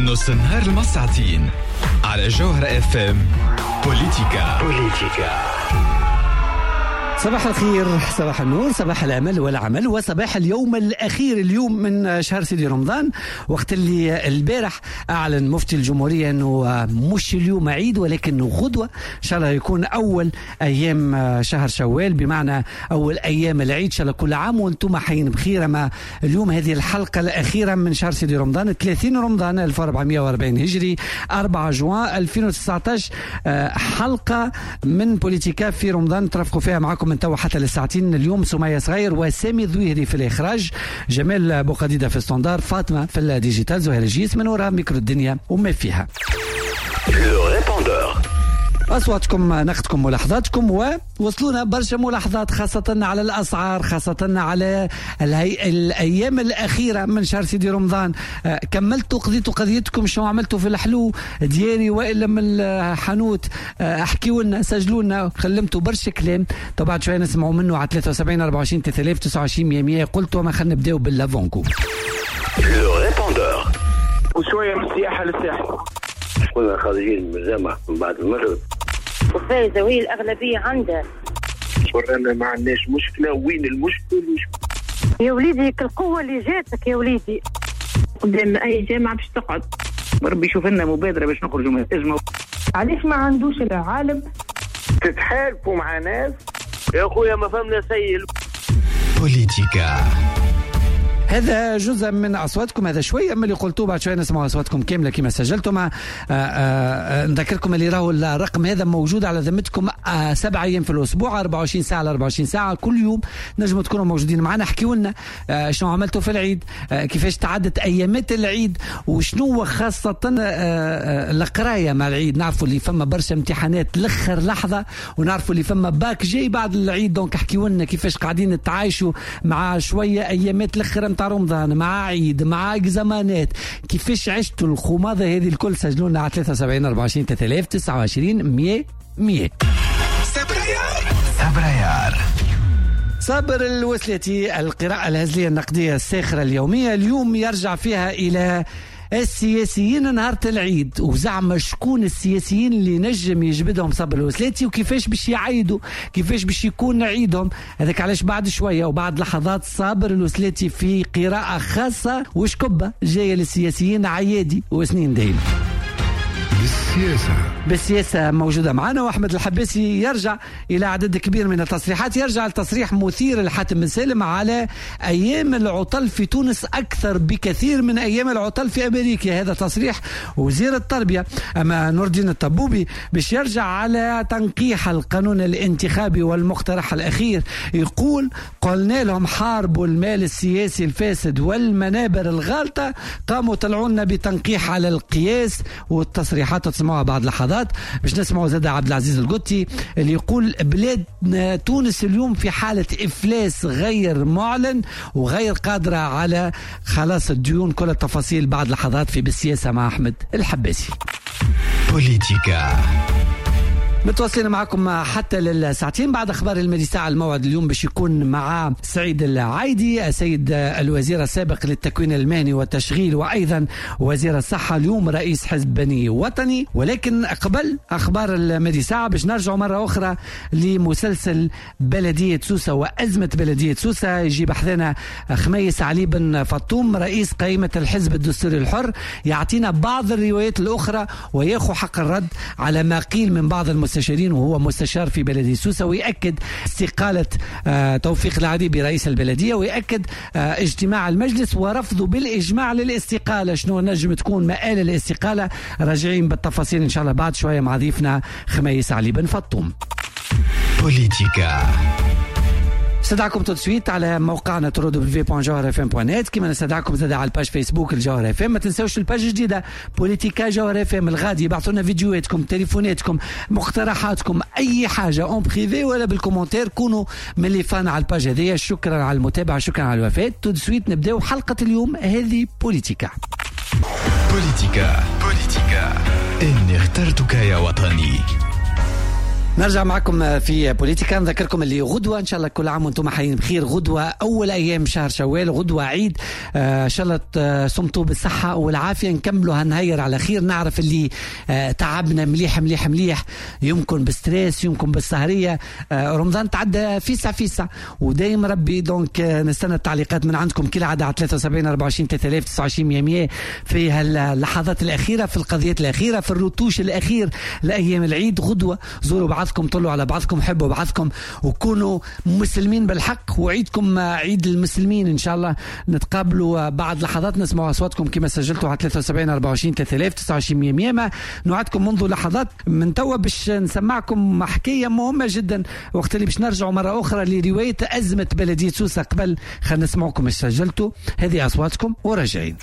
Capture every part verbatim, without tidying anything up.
من نص النهار المساعتين على جوهر اف ام. بوليتيكا بوليتيكا. صباح الخير، صباح النور، صباح الأمل والعمل، وصباح اليوم الأخير اليوم من شهر سيدي رمضان، وقت اللي البارح أعلن مفتي الجمهورية أنه مش اليوم عيد ولكن غدوة إن شاء الله يكون أول أيام شهر شوال، بمعنى أول أيام العيد. إن شاء الله كل عام وأنتم حيين بخير. أما اليوم هذه الحلقة الأخيرة من شهر سيدي رمضان، ثلاثين رمضان ألف وأربعمائة وأربعين هجري، أربعة جوان ألفين وتسعة عشر، حلقة من بوليتيكا في رمضان ترافقوا فيها معكم من توا حتى للساعتين. اليوم سمية صغير وسامي ذويهري في الإخراج، جمال بوقديدة في الستاندار، فاطمة في الديجيتال، زهير جيس من وراء ميكرو الدنيا وما فيها. أصواتكم، نقدكم، ملاحظاتكم، ووصلونا برشا ملاحظات خاصة على الأسعار، خاصة على الهي... الأيام الأخيرة من شهر سيدي رمضان. أه كملتوا قضيتوا قضيتكم، شو عملتوا في الحلو دياري وإلا من الحانوت؟ أه احكيوا لنا، سجلوا لنا، كلمتوا برشا كلام. طبعا بعد شوية نسمعوا منه على ثلاثة وسبعين أربعة وعشرين ثلاثة آلاف وتسعة وعشرين مية مية. قلتوا ما خلينا نبداو باللافونكو. وشوية من السياحة للساحل. كنا خارجين من الجامعة من بعد المغرب، وفايزة وهي الأغلبية عندها. ورانا ما عندناش مشكلة. وين المشكلة؟ يا وليدي القوة اللي جاتك يا وليدي قدام أي جامعة باش تقعد. ربي يشوف لنا مبادرة باش نخرجوا من الأزمة. علاش ما عندوش العالم تتحالفوا مع ناس يا أخويا؟ ما فهمنا سيل. بوليتيكا. هذا جزء من أصواتكم، هذا شوية من اللي قلتوه. بعد شوية نسمع أصواتكم كاملة كما سجلتم. آآ آآ نذكركم اللي راهو الرقم هذا موجود على ذمتكم سبع أيام في الأسبوع، أربعة وعشرين ساعة على أربعة وعشرين ساعة كل يوم. نجموا تكونوا موجودين معنا. احكيوا لنا شنو عملتوا في العيد، كيفاش تعدت أيامات العيد، وشنو خاصة القراية مع العيد. نعرفوا اللي فما برشا امتحانات لآخر لحظة، ونعرفوا اللي فما باك جاي بعد العيد. دونك احكيوا لنا كيفاش قاعدين تعايشوا مع شوية أيامات الآخر رمضان، مع عيد، مع اكزامانات. كيفاش عشتوا الخماضة هذه الكل؟ سجلوا لنا على ثلاثة وسبعين أربعة وعشرين ثلاثة آلاف وتسعة وعشرين مية مية. سبريار سبريار صابر الوسلتي، القراءة الهزلية النقدية الساخرة اليومية، اليوم يرجع فيها إلى السياسيين نهار العيد، وزعم شكون السياسيين اللي نجم يجبدهم صابر الوسلاتي، وكيفاش باش يعيدوا، كيفاش باش يكون عيدهم. هذاك علاش بعد شوية وبعد لحظات صابر الوسلاتي في قراءة خاصة وشكبة جاية للسياسيين عيادي وسنين دايما. بالسياسة بالسياسة موجودة معنا. وأحمد الحباسي يرجع إلى عدد كبير من التصريحات. يرجع التصريح مثير لحاتم بن سالم على أيام العطل في تونس أكثر بكثير من أيام العطل في أمريكا. هذا تصريح وزير التربية. أما نور الدين الطبوبي باش يرجع على تنقيح القانون الانتخابي والمقترح الأخير. يقول قلنا لهم حاربوا المال السياسي الفاسد والمنابر الغالطة، قاموا طلعونا بتنقيح على القياس. والتصريحات تسمعوها بعد لحظات. باش نسمعوا زاد عبد العزيز القطي اللي يقول بلاد تونس اليوم في حالة إفلاس غير معلن وغير قادرة على خلاص الديون. كل التفاصيل بعد لحظات في بالسياسة مع أحمد الحباسي. بوليتيكا. متواصلين معكم حتى للساعتين. بعد أخبار المدي ساعة الموعد اليوم باش يكون مع سعيد العايدي، السيد الوزير السابق للتكوين المهني والتشغيل، وأيضا وزير الصحة، اليوم رئيس حزب بني وطني. ولكن قبل أخبار المدي ساعة باش نرجع مرة أخرى لمسلسل بلدية سوسة وأزمة بلدية سوسة. يجي بحثنا خميس علي بن فطوم رئيس قائمة الحزب الدستوري الحر، يعطينا بعض الروايات الأخرى وياخو حق الرد على ما قيل من بعض المستشارين، وهو مستشار في بلدية سوسة، ويأكد استقالة آه توفيق العديبي رئيس البلدية، ويأكد آه اجتماع المجلس ورفضه بالإجماع للاستقالة. شنو نجم تكون مآل الاستقالة؟ راجعين بالتفاصيل إن شاء الله بعد شوية مع ضيفنا خميس علي بن فطوم. بوليتيكا. استدعاكم تدسويت على موقعنا ترو دبليو بوان جوهر اف ام بوان نت. كما نستدعاكم زاد على الباج فيسبوك الجوهر اف ام. ما تنسوش الباج الجديده بوليتيكا جوهر اف ام الغادي. يبعثوا لنا فيديوهاتكم، تليفوناتكم، مقترحاتكم، اي حاجه اون بريفي ولا بالكومنتير. كونوا من اللي فان على الباج هذيا. شكرا على المتابعه، شكرا على الوفاة. تدسويت نبداو حلقه اليوم هذه بوليتيكا. بوليتيكا بوليتيكا. إني اخترتك يا وطني. نرجع معكم في بوليتيكا. نذكركم اللي غدوة إن شاء الله كل عام وانتم حيين بخير. غدوة أول أيام شهر شوال، غدوة عيد. آه إن شاء الله صمتوا بالصحة والعافية، نكملوا هنهير على خير. نعرف اللي آه تعبنا مليح مليح مليح، يمكن بستريس يمكن بالسهرية. آه رمضان تعدى فيسع فيسع ودايم ربي. دونك آه نستنى التعليقات من عندكم كل عادة على ثلاثة وسبعين أربعة وعشرين ثلاثة آلاف تسعة وعشرين مية في هاللحظات الأخيرة، في القضيات الأخيرة، في الرتوش الأخير لأيام العيد. غدوة زوروا بعضكم، طلوا على بعضكم، حبوا بعضكم، وكونوا مسلمين بالحق. وعيدكم عيد المسلمين إن شاء الله. نتقابلوا بعد لحظات نسمعوا أصواتكم كما سجلتوا على ثلاثة وسبعين أربعة وعشرين ثلاثة آلاف تسعة وعشرين مية. ما نوعدكم منذ لحظات من توا باش نسمعكم حكاية مهمة جدا، وقت اللي باش نرجعوا مرة أخرى لرواية أزمة بلدية سوسة. قبل خلينا نسمعكم ايش سجلتوا. هذه أصواتكم وراجعين.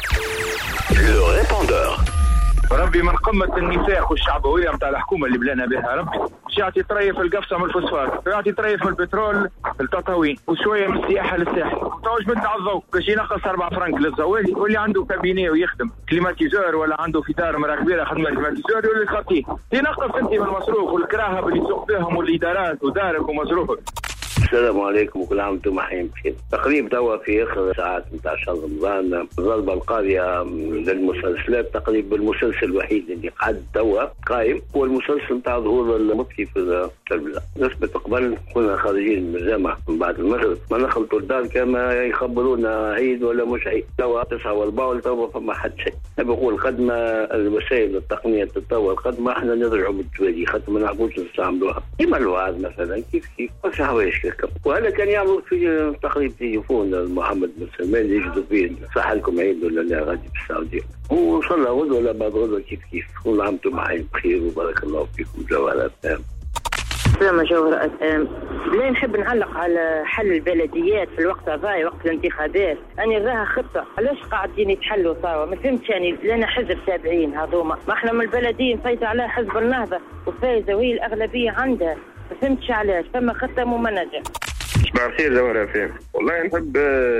ربي من قمة النفاق والشعبوية متاع الحكومة اللي بلانا بها. ربي باش يعطي طريف القفصة من الفوسفات، يعطي طريف من البترول للتطاوين، وشوية من السياحة للساحل. توش بدنا على الضوء باش ينقص أربعة فرنك للزوالي، واللي عنده كابيني ويخدم كليماتيزور ولا عنده في دار مرة كبيرة خدمة كليماتيزور يولي خطيه. ينقص انت من المصروف والكراهب اللي يسوق بهم والإدارات ودارك ومصروفك. السلام عليكم وكل عام وانتم حيين بخير. تقريبا توا في اخر ساعات نتاع شهر رمضان، ضربه القاضيه للمسلسلات. تقريبا المسلسل الوحيد اللي قعد توا قايم هو المسلسل نتاع ظهور المطفي في التلفزيون. نسبة قبل كنا خارجين من الجامعة من بعد المغرب ما نخلطوا الدار كما يخبرونا عيد ولا مش عيد. توا تسعة واربعة وتوا فما حد شيء. نبي نقول قد ما الوسائل التقنية تتطور قد ما احنا نرجعوا بالتوالي، خاطر ما نعرفوش نستعملوها. كيما الوعد مثلا كيف كيف برشا حوايج كيف. وهذا كان يعمل في تقريب تليفون محمد بن سلمان يجدوا فيه صح لكم عيد ولا لا غادي في السعودية. وإن شاء الله غدوة ولا بعد غدوة كيف كيف. كل عام وانتم حيين بخير وبارك الله فيكم. جوهرات سلام جوهرات. لا نحب نعلق على حل البلديات في الوقت هذا وقت الانتخابات. أنا راها خطة علاش قاعدين يتحلوا توا ما فهمتش. يعني لنا حزب تابعين هذوما، ما احنا من البلديين مسيطر على حزب النهضة وفايزة وهي الأغلبية عندها. ما فهمتش علاش فما خطة ممنهجة. صباح الخير جوهر فهم. والله نحب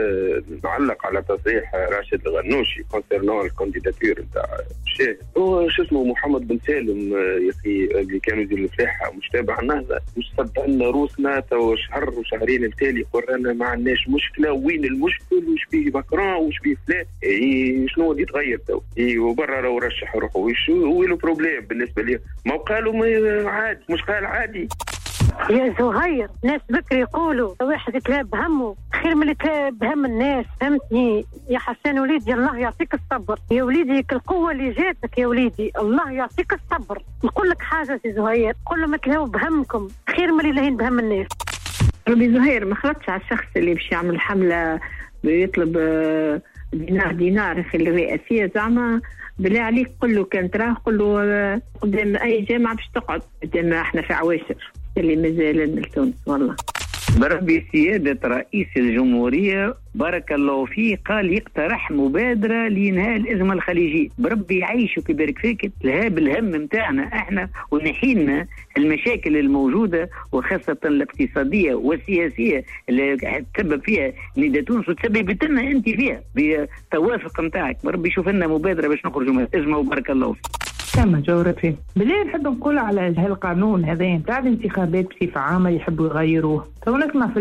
نعلق على تصريح راشد الغنوشي كونسيرنون الكانديداتور نتاع الشيخ هو شو اسمه محمد بن سالم يا اخي اللي كانوا يديروا الفلاحه مش تابع النهضه. مش صدق لنا روسنا تو شهر وشهرين التالي قرانا ما عندناش مشكله. وين المشكل؟ وش بيه ماكرون وش بيه فلان؟ اي شنو اللي يتغير تو؟ اي وبرا راهو رشح روحه. وش هو البروبليم بالنسبه لي؟ ما قالوا عادي مش قال عادي. يا زهير ناس بكري يقولوا واحد يتلاب همه خير من يتلاب هم الناس. فهمتني يا حسن وليدي؟ الله يعطيك الصبر يا وليدي. القوة اللي جاتك يا وليدي الله يعطيك الصبر. نقول لك حاجة يا زهير، كل ما تلهوا بهمكم خير من اللي لاهين بهم الناس. ربي زهير ما خلطش على الشخص اللي باش يعمل حملة بيطلب دينار دينار في الرئاسية. زعما بالله عليك قل له كان تراه قل له قدام أي جامعة باش تقعد قدام احنا في عواشر اللي مازال من تونس. والله بربي سيادة رئيس الجمهورية بارك الله فيه قال يقترح مبادرة لإنهاء الأزمة الخليجية. بربي يعيشك يبارك فيك تلهاب الهم متاعنا احنا ونحيلنا المشاكل الموجودة وخاصة الاقتصادية والسياسية اللي تسبب فيها ندى تونس وتسبب لنا انت فيها بالتوافق متاعك. بربي يشوف لنا مبادرة باش نخرجوا من الأزمة وبارك الله فيك. كما جورتي بالله نحب نقول على هالقانون هذا نتاع الانتخابات بصفة عامة يحبوا يغيروه. تو نسمع في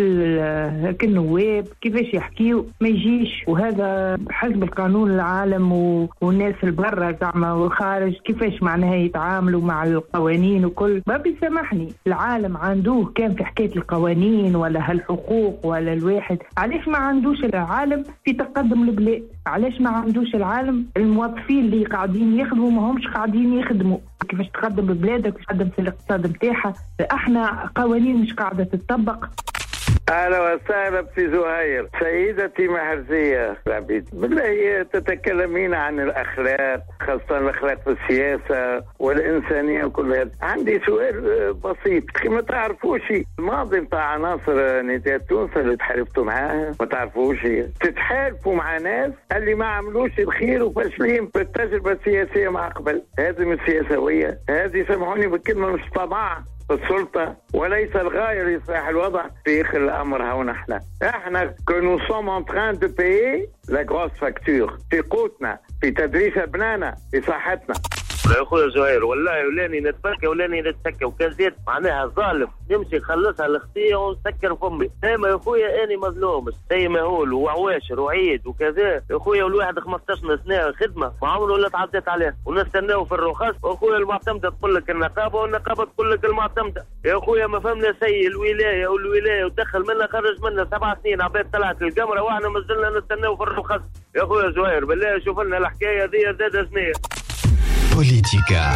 النواب كيفاش يحكيوا ما يجيش، وهذا حسب القانون العالم والناس البرة زعما والخارج كيفاش معناها يتعاملوا مع القوانين وكل. ما بيسامحني العالم عنده كان في حكاية القوانين ولا هالحقوق ولا الواحد. علاش ما عندوش العالم في تقدم البلاد؟ علاش ما عندوش العالم الموظفين اللي قاعدين يخدموا ما همش قاعدين يخدموا؟ كيفاش تقدم ببلادك تقدم في الاقتصاد متاعها؟ احنا قوانين مش قاعدة تطبق. أهلا وسهلا في زهير. سيدتي مهرزية ربيت بالله تتكلمين عن الأخلاق خاصة الأخلاق في السياسة والإنسانية وكل هذا. عندي سؤال بسيط. ما تعرفوش الماضي بتاع عناصر نداء تونس اللي تحالفتوا معاها؟ ما تعرفوش تتحالفوا مع ناس اللي ما عملوش الخير وفاشلين في التجربة السياسية مع قبل. هذه من السياسوية، هذه سامحوني بالكلمة مش طمع السلطة وليس الغاية لإصلاح الوضع. في آخر الأمر هون احنا احنا كنو سوم ان تران دو بايي لا غروس فاكتور في قوتنا، في تدريس أبنائنا، في صحتنا. يا اخويا زهير والله ولاني نتبكى ولاني نتسكى وكان زيت معناها ظالم نمشي نخلصها الاختيه ونسكر فمي. دايما يا اخويا اني مظلوم زي ما هو وعواشر وعيد وكذا يا اخويا، والواحد خمسطاش سنه خدمه ما عمره ولا تعديت عليه ونستناو في الرخص. واخويا المعتمده تقول لك النقابه والنقابه تقول لك المعتمده. يا اخويا ما فهمنا سي الولايه والولايه ودخل منها خرج منها سبع سنين عباد طلعت القمره واحنا ما زلنا نستناو في الرخص. يا اخويا زهير بالله شوف لنا الحكايه ذي زاد سنيه. بوليتيكا.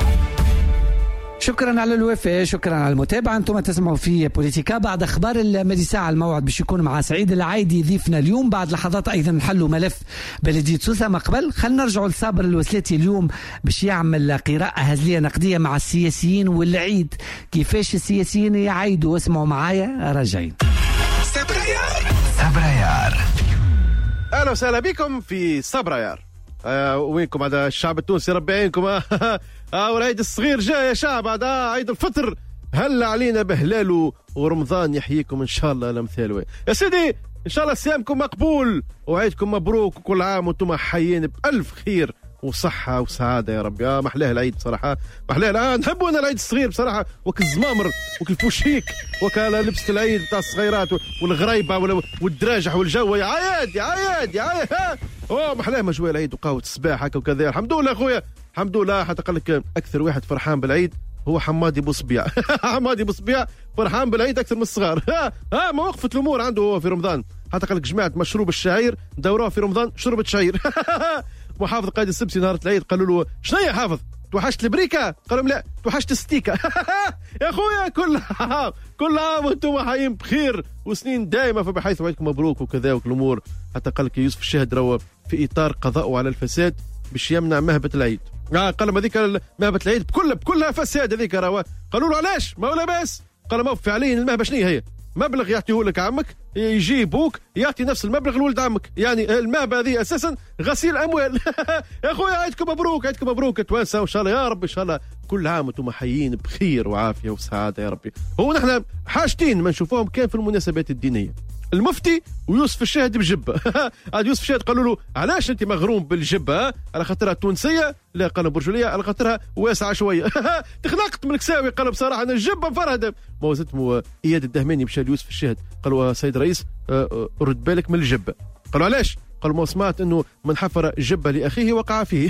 شكرا على الوفاء، شكرا على المتابعة. انتم تسمعوا في بوليتيكا. بعد اخبار المدي ساعة الموعد باش يكون مع سعيد العايدي ضيفنا اليوم. بعد لحظات ايضا نحلوا ملف بلدية سوسة. ما قبل خلينا نرجعوا لصابر الوسلاتي اليوم باش يعمل قراءة هزلية نقدية مع السياسيين والعيد. كيفاش السياسيين يعيدوا؟ اسمعوا معايا راجعين. صبريار صبريار. اهلا وسهلا بكم في صبريار. آه وينكم هذا الشعب التونسي؟ ربي يعينكم. اه, آه والعيد الصغير جاء يا شعب. هذا آه عيد الفطر هل علينا بهلاله ورمضان يحييكم ان شاء الله لمثاله. يا سيدي ان شاء الله صيامكم مقبول وعيدكم مبروك وكل عام وانتم حيين بألف خير وصحة وسعادة يا رب. يا محلاه العيد بصراحة، محلاه. الآن نحبوا أنا العيد الصغير بصراحة، وك الزمامر وك الفوشيك وك لبسة العيد بتاع الصغيرات والغريبة والدراجح والجو. يا عياد يا عياد يا عياد. أوه محلاه مجوى العيد وقهوة الصباح هكا وكذا. الحمد لله أخويا الحمد لله. حتى قال لك أكثر واحد فرحان بالعيد هو حمادي بوصبيع. حمادي بوصبيع فرحان بالعيد أكثر من الصغار. ها ها ما وقفت الأمور عنده هو في رمضان. حتى قال لك جماعة مشروب الشعير دوروه في رمضان شربة شعير. محافظ قائد السبسي نهار العيد قالوا له شنو يا حافظ توحشت البريكه؟ قالوا لا توحشت الستيكه. يا اخويا كل كل عام وانتم حيين بخير وسنين دائمه فبحيث وعيدكم مبروك وكذا والامور. حتى قال لك يوسف الشاهد روى في اطار قضاءه على الفساد باش يمنع مهبه العيد. آه قال ما ذيك مهبه العيد بكل بكلها فساد هذيك روى. قالوا له علاش ما ولا باس؟ قال ما فعليا المهبه شنو هي؟ مبلغ يعطيه لك عمك يجي بوك يعطي نفس المبلغ لولد عمك. يعني المهبه هذه اساسا غسيل اموال. يا اخويا عيدكم مبروك عيدكم مبروك توانسه وان شاء الله يا رب ان شاء الله كل عام وانتم حيين بخير وعافيه وسعاده يا ربي. هو نحن حاجتين ما نشوفوهم كان في المناسبات الدينيه، المفتي ويوسف الشاهد بجبه. عاد يوسف الشاهد قالوا له علاش انت مغروم بالجبه؟ على خاطرها تونسيه؟ لا قال برجوليه على خاطرها واسعه شويه. تخنقت من الكساوي. قال بصراحه انا الجبه مفرهده. ما وزتهم اياد الدهماني مشى ليوسف الشاهد قالوا سيد رئيس رد بالك من الجبه. قالوا علاش؟ قالوا ما سمعت انه من حفر جبه لاخيه وقع فيه.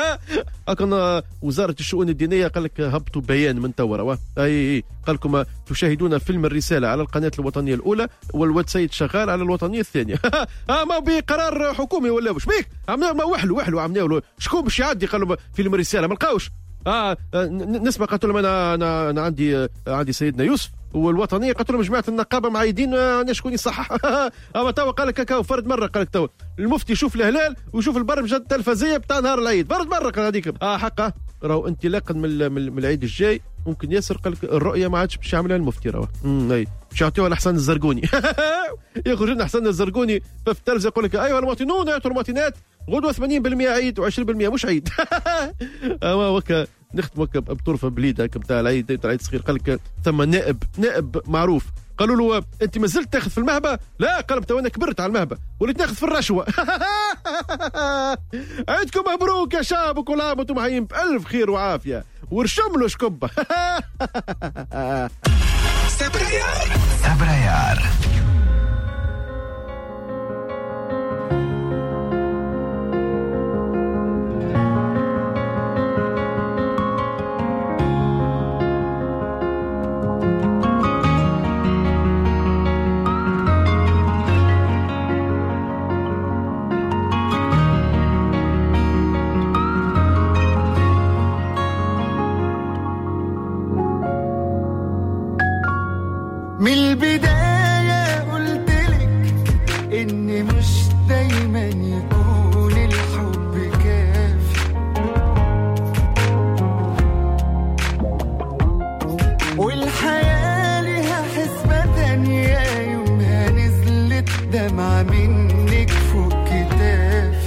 اكن وزاره الشؤون الدينيه قال لك هبطوا بيان من توا. اي قال لكم تشاهدون فيلم الرساله على القناه الوطنيه الاولى والويب سايت شغال على الوطنيه الثانيه. اه ما بقرار حكومي ولا واش بيك؟ عملنا ما وحلو وحلو عملنا شكون باش يعدي؟ قالوا فيلم الرساله ما لقاوش. اه نسمع قالت لهم انا انا انا عندي عندي سيدنا يوسف والوطنيه قالت لهم جماعه النقابه معايدين انا شكون يصحح. اما توا قال لك هكا فرد مره قال لك توا المفتي يشوف الهلال ويشوف البرمجه التلفزيونيه بتاع نهار العيد فرد مره قال هذيك اه حقه راهو انطلاقا من, من العيد الجاي ممكن ياسر قال لك الرؤيه ما عادش باش يعملها المفتي راهو امم اي باش يعطيوها لحسن الزرقوني. يخرج لنا حسن الزرقوني في التلفزه يقول لك ايها المواطنون يعطوا المواطنات غدوه ثمانين بالمئة عيد وعشرين بالمئة مش عيد. اما وكا نختم وكا بطرفه بليده بتاع العيد بتاع العيد الصغير قال لك ثم نائب نائب معروف قالوا له انت ما زلت تاخذ في المهبه؟ لا قال تو انا كبرت على المهبه وليت ناخذ في الرشوه. عيدكم مبروك يا شعب وكل عام وانتم حيين بألف خير وعافيه ورشم له شكبه. صبريار صبريار. من البداية قلتلك إن مش دايما يكون الحب كافي، والحياة لها حسبة تانية يومها نزلت دمعة منك فوق كتافي.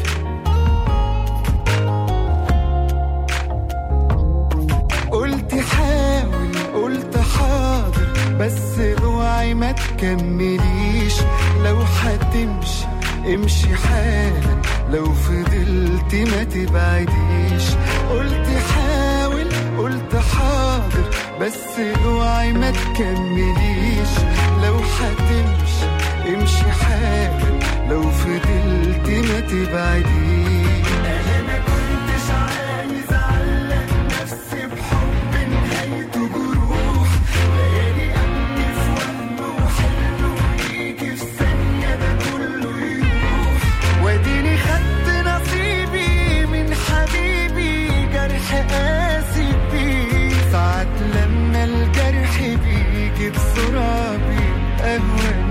قلت حاول قلت حاضر بس اوعي ما تكمليش، لو هتمشي امشي حالا لو فضلت ما تبعديش. قلت حالا قلت حاضر بس اوعي ما تكمليش، لو هتمشي امشي حالا، لو فضلت ما تبعديش. انا ما كنتش عايز اعلق نفسي بحب نهايته جروح، ليالي امني في وهم وحلم ويجي في ثانيه ده كله يروح، واديني خدت نصيبي من حبيبي، جرح قاسي بيه ساعات لما الجرح بيجي بسرعه بيبقى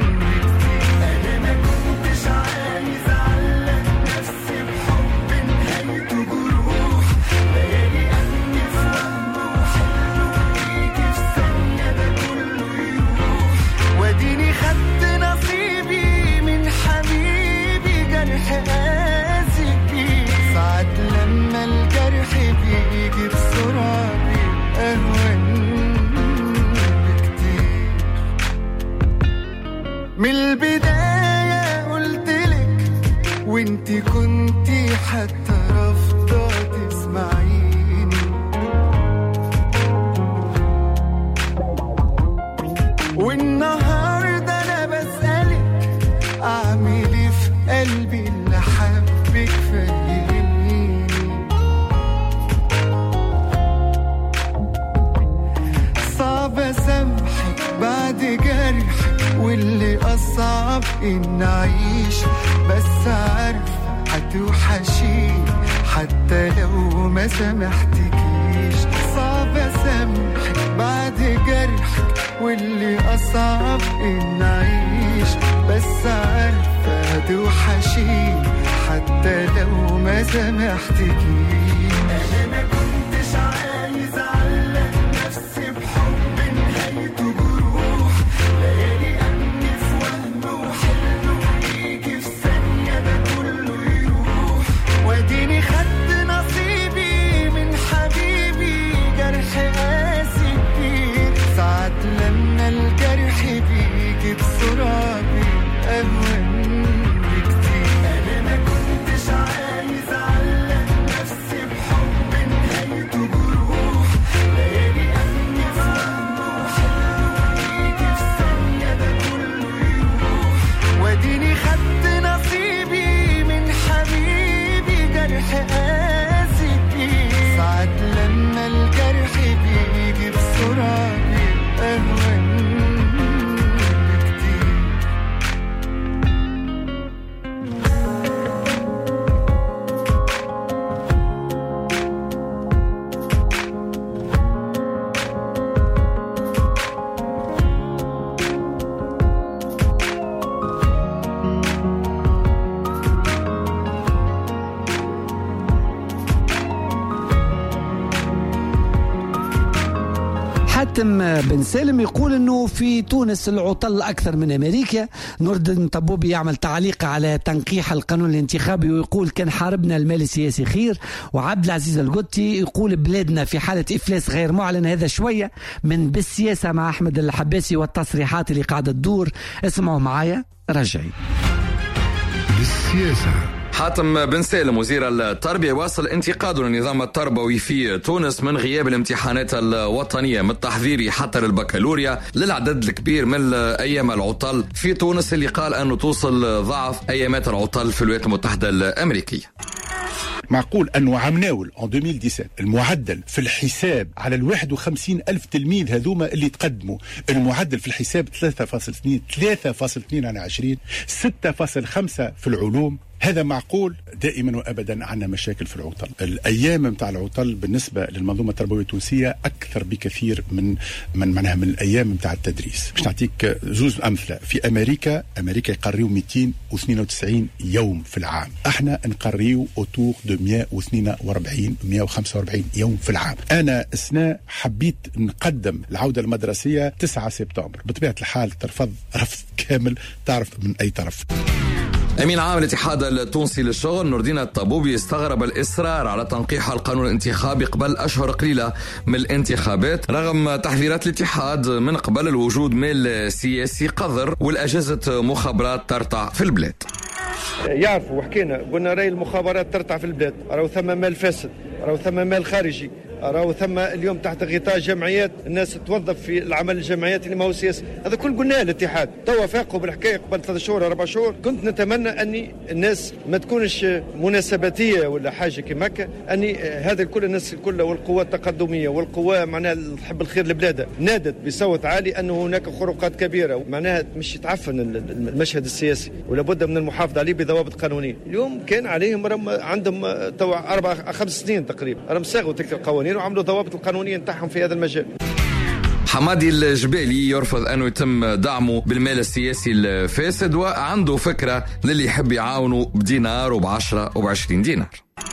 من البداية قلتلك وانتي كنتي حتى رافضة تسمعيني، والنهاردة أنا بسألك أعمل إيه في قلبي اللي حبك فهميني. صعب أسامحك بعد جرحك واللي أصعب إن أعيش، بس عارف هتوحشيني حتى لو ما سامحتكيش. صعب أسامحك بعد جرحك واللي أصعب إن أعيش، بس عارف هتوحشيني حتى لو ما سامحتكيش. أنا ما كنتش عايز أعلق نفسي بحب نهايته جروح، ليالي أمني في وهم وحلم ويجي في ثانية ده كله يروح، واديني خدت نصيبي من حبيبي، جرح قاسي كتير ساعات لما الجرح بيجي بسرعة بيبقى أهون بكتير. أنا ما كنتش عايز أعلق نفسي بحب نهايته جروح، ليالي أمني في وهم وحلم ويجي في ثانية ده كله يروح، واديني خدت نصيبي من حبيبي، جرح قاسي كتير ساعات لما الجرح بيجي بسرعة بيبقى أهون. حاتم بن سالم يقول انه في تونس العطل اكثر من امريكا. نور الدين طبوبي يعمل تعليق على تنقيح القانون الانتخابي ويقول كان حاربنا المال السياسي خير. وعبد العزيز القطي يقول بلادنا في حالة افلاس غير معلن، هذا شوية من بالسياسة مع احمد الحباسي والتصريحات اللي قاعدة تدور. اسمعوا معايا رجعي بالسياسة. حاتم بن سالم وزير التربية واصل انتقاده للنظام التربوي في تونس من غياب الامتحانات الوطنية من التحضيري حتى للبكالوريا للعدد الكبير من أيام العطل في تونس، اللي قال أنه توصل ضعف أيامات العطل في الولايات المتحدة الأمريكية. معقول أنه عام ناول أن ألفين وسبعطاش المعدل في الحساب على الواحد وخمسين ألف تلميذ هذوما اللي تقدموا، المعدل في الحساب ثلاثة فاصل اثنين ثلاثة فاصل اثنين على عشرين، ستة فاصل خمسة في العلوم. هذا معقول؟ دائما وابدا عندنا مشاكل في العطل. الايام متاع العطل بالنسبه للمنظومه التربويه التونسيه اكثر بكثير من من معناها من الايام متاع التدريس. باش نعطيك زوز امثله. في امريكا امريكا يقريو مئتين واثنين وتسعين يوم في العام، احنا نقريو اوتور دو مئة واثنين وأربعين مئة وخمسة وأربعين يوم في العام. انا السنه حبيت نقدم العوده المدرسيه تسعة سبتمبر، بطبيعه الحال ترفض رفض كامل، تعرف من اي طرف. أمين عام الاتحاد التونسي للشغل نور الدين الطبوبي استغرب الإصرار على تنقيح القانون الانتخابي قبل أشهر قليلة من الانتخابات رغم تحذيرات الاتحاد من قبل الوجود مال سياسي قذر والأجهزة مخابرات ترتع في البلاد. يعرفوا وحكينا قلنا راي المخابرات ترتع في البلاد، راهو ثم مال فاسد، راهو ثم مال خارجي، راهو ثم اليوم تحت غطاء جمعيات الناس توظف في العمل الجمعياتي اللي ما هو سياسي. هذا كل قلناه الاتحاد توا فاقوا بالحكايه قبل ثلاث شهور اربع شهور. كنت نتمنى اني الناس ما تكونش مناسباتيه ولا حاجه كما هكا، اني هذا الكل الناس الكل والقوى التقدميه والقوى معناها تحب الخير لبلادها نادت بصوت عالي انه هناك خروقات كبيره، معناها مش يتعفن المشهد السياسي ولا بد من المحافظه عليه بضوابط قانونيه. اليوم كان عليهم عندهم توا اربع خمس سنين تقريبا راهم ساغوا تلك القوانين وعملوا ضوابط القانونيه نتاعهم في هذا المجال. حمادي الجبالي يرفض أنه يتم دعمه بالمال السياسي الفاسد، وعنده فكرة للي يحب يعاونه بدينار وبعشرة وبعشرين دينار.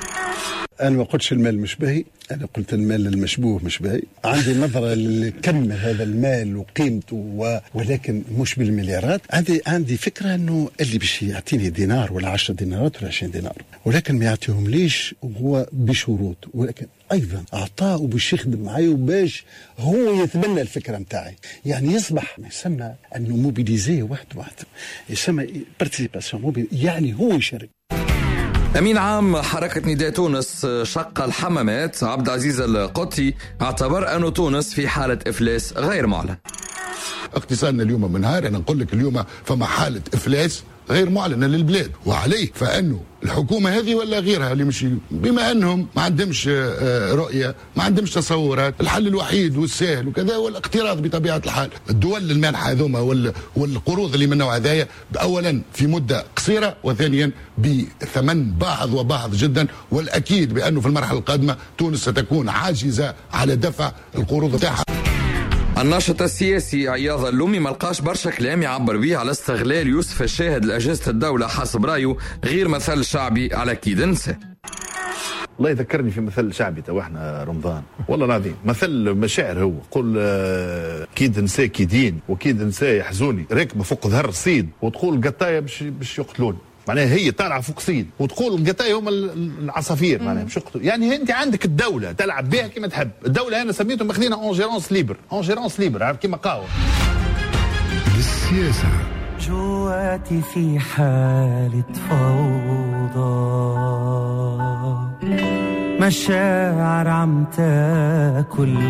أنا ما قلتش المال مش باهي، أنا قلت المال المشبوه مش باهي. عندي نظرة لكم هذا المال وقيمته و... ولكن مش بالمليارات. عندي عندي فكرة أنه اللي باش يعطيني دينار ولا عشرة دينارات ولا عشرين دينار، ولكن ما يعطيهم ليش وهو بشروط، ولكن أيضا أعطاه باش يخدم معي وباش هو يتبنى الفكرة متاعي، يعني يصبح ما يسمى أنه موبيليزي واحد واحد، يسمى بارتيسيباسيون، يعني هو يشارك. أمين عام حركة نداء تونس شق الحمامات عبد العزيز القطي اعتبر أن تونس في حالة إفلاس غير معلن. اقتصادنا اليوم منهار، أنا نقول لك اليوم فما حالة إفلاس غير معلنة للبلاد، وعليه فأنه الحكومة هذه ولا غيرها اللي مش بما أنهم ما عندهمش رؤية ما عندهمش تصورات، الحل الوحيد والسهل وكذا هو الاقتراض بطبيعة الحال. الدول المانحة هذوما والقروض اللي من نوع هذايا أولا في مدة قصيرة، وثانيا بثمن باهظ وباهظ جدا، والأكيد بأنه في المرحلة القادمة تونس ستكون عاجزة على دفع القروض بتاعها. الناشط السياسي عياض اللومي ملقاش برشا كلام يعبر به على استغلال يوسف الشاهد لأجهزة الدولة حسب رأيه غير مثل شعبي على كيد نساء. الله يذكرني في مثل شعبي تو احنا رمضان، والله العظيم مثل مشاعر. هو قول كيد نساء كيدين وكيد نساء يحزوني، راكبه فوق ظهر الصيد وتقول قطايا باش باش يقتلون، معناها هي طالعه فوق صيد وتقول القطايا هم العصافير معناها باش يقتلوا. يعني انت عندك الدوله تلعب بها كما تحب. الدوله انا سميتهم ماخذينها اونجيرونس ليبر، اونجيرونس ليبر عارف كيما قهوه. بالسياسه جواتي في حاله فوضى، مشاعر عم تاكل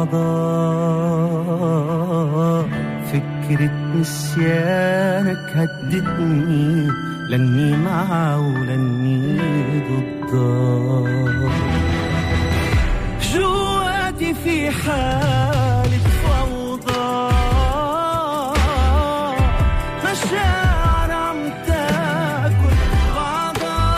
بعضها، فكرة نسيانك هدتني لاني معه ولاني ضده. جواتي في حالة فوضى، مشاعر عم تاكل بعضها،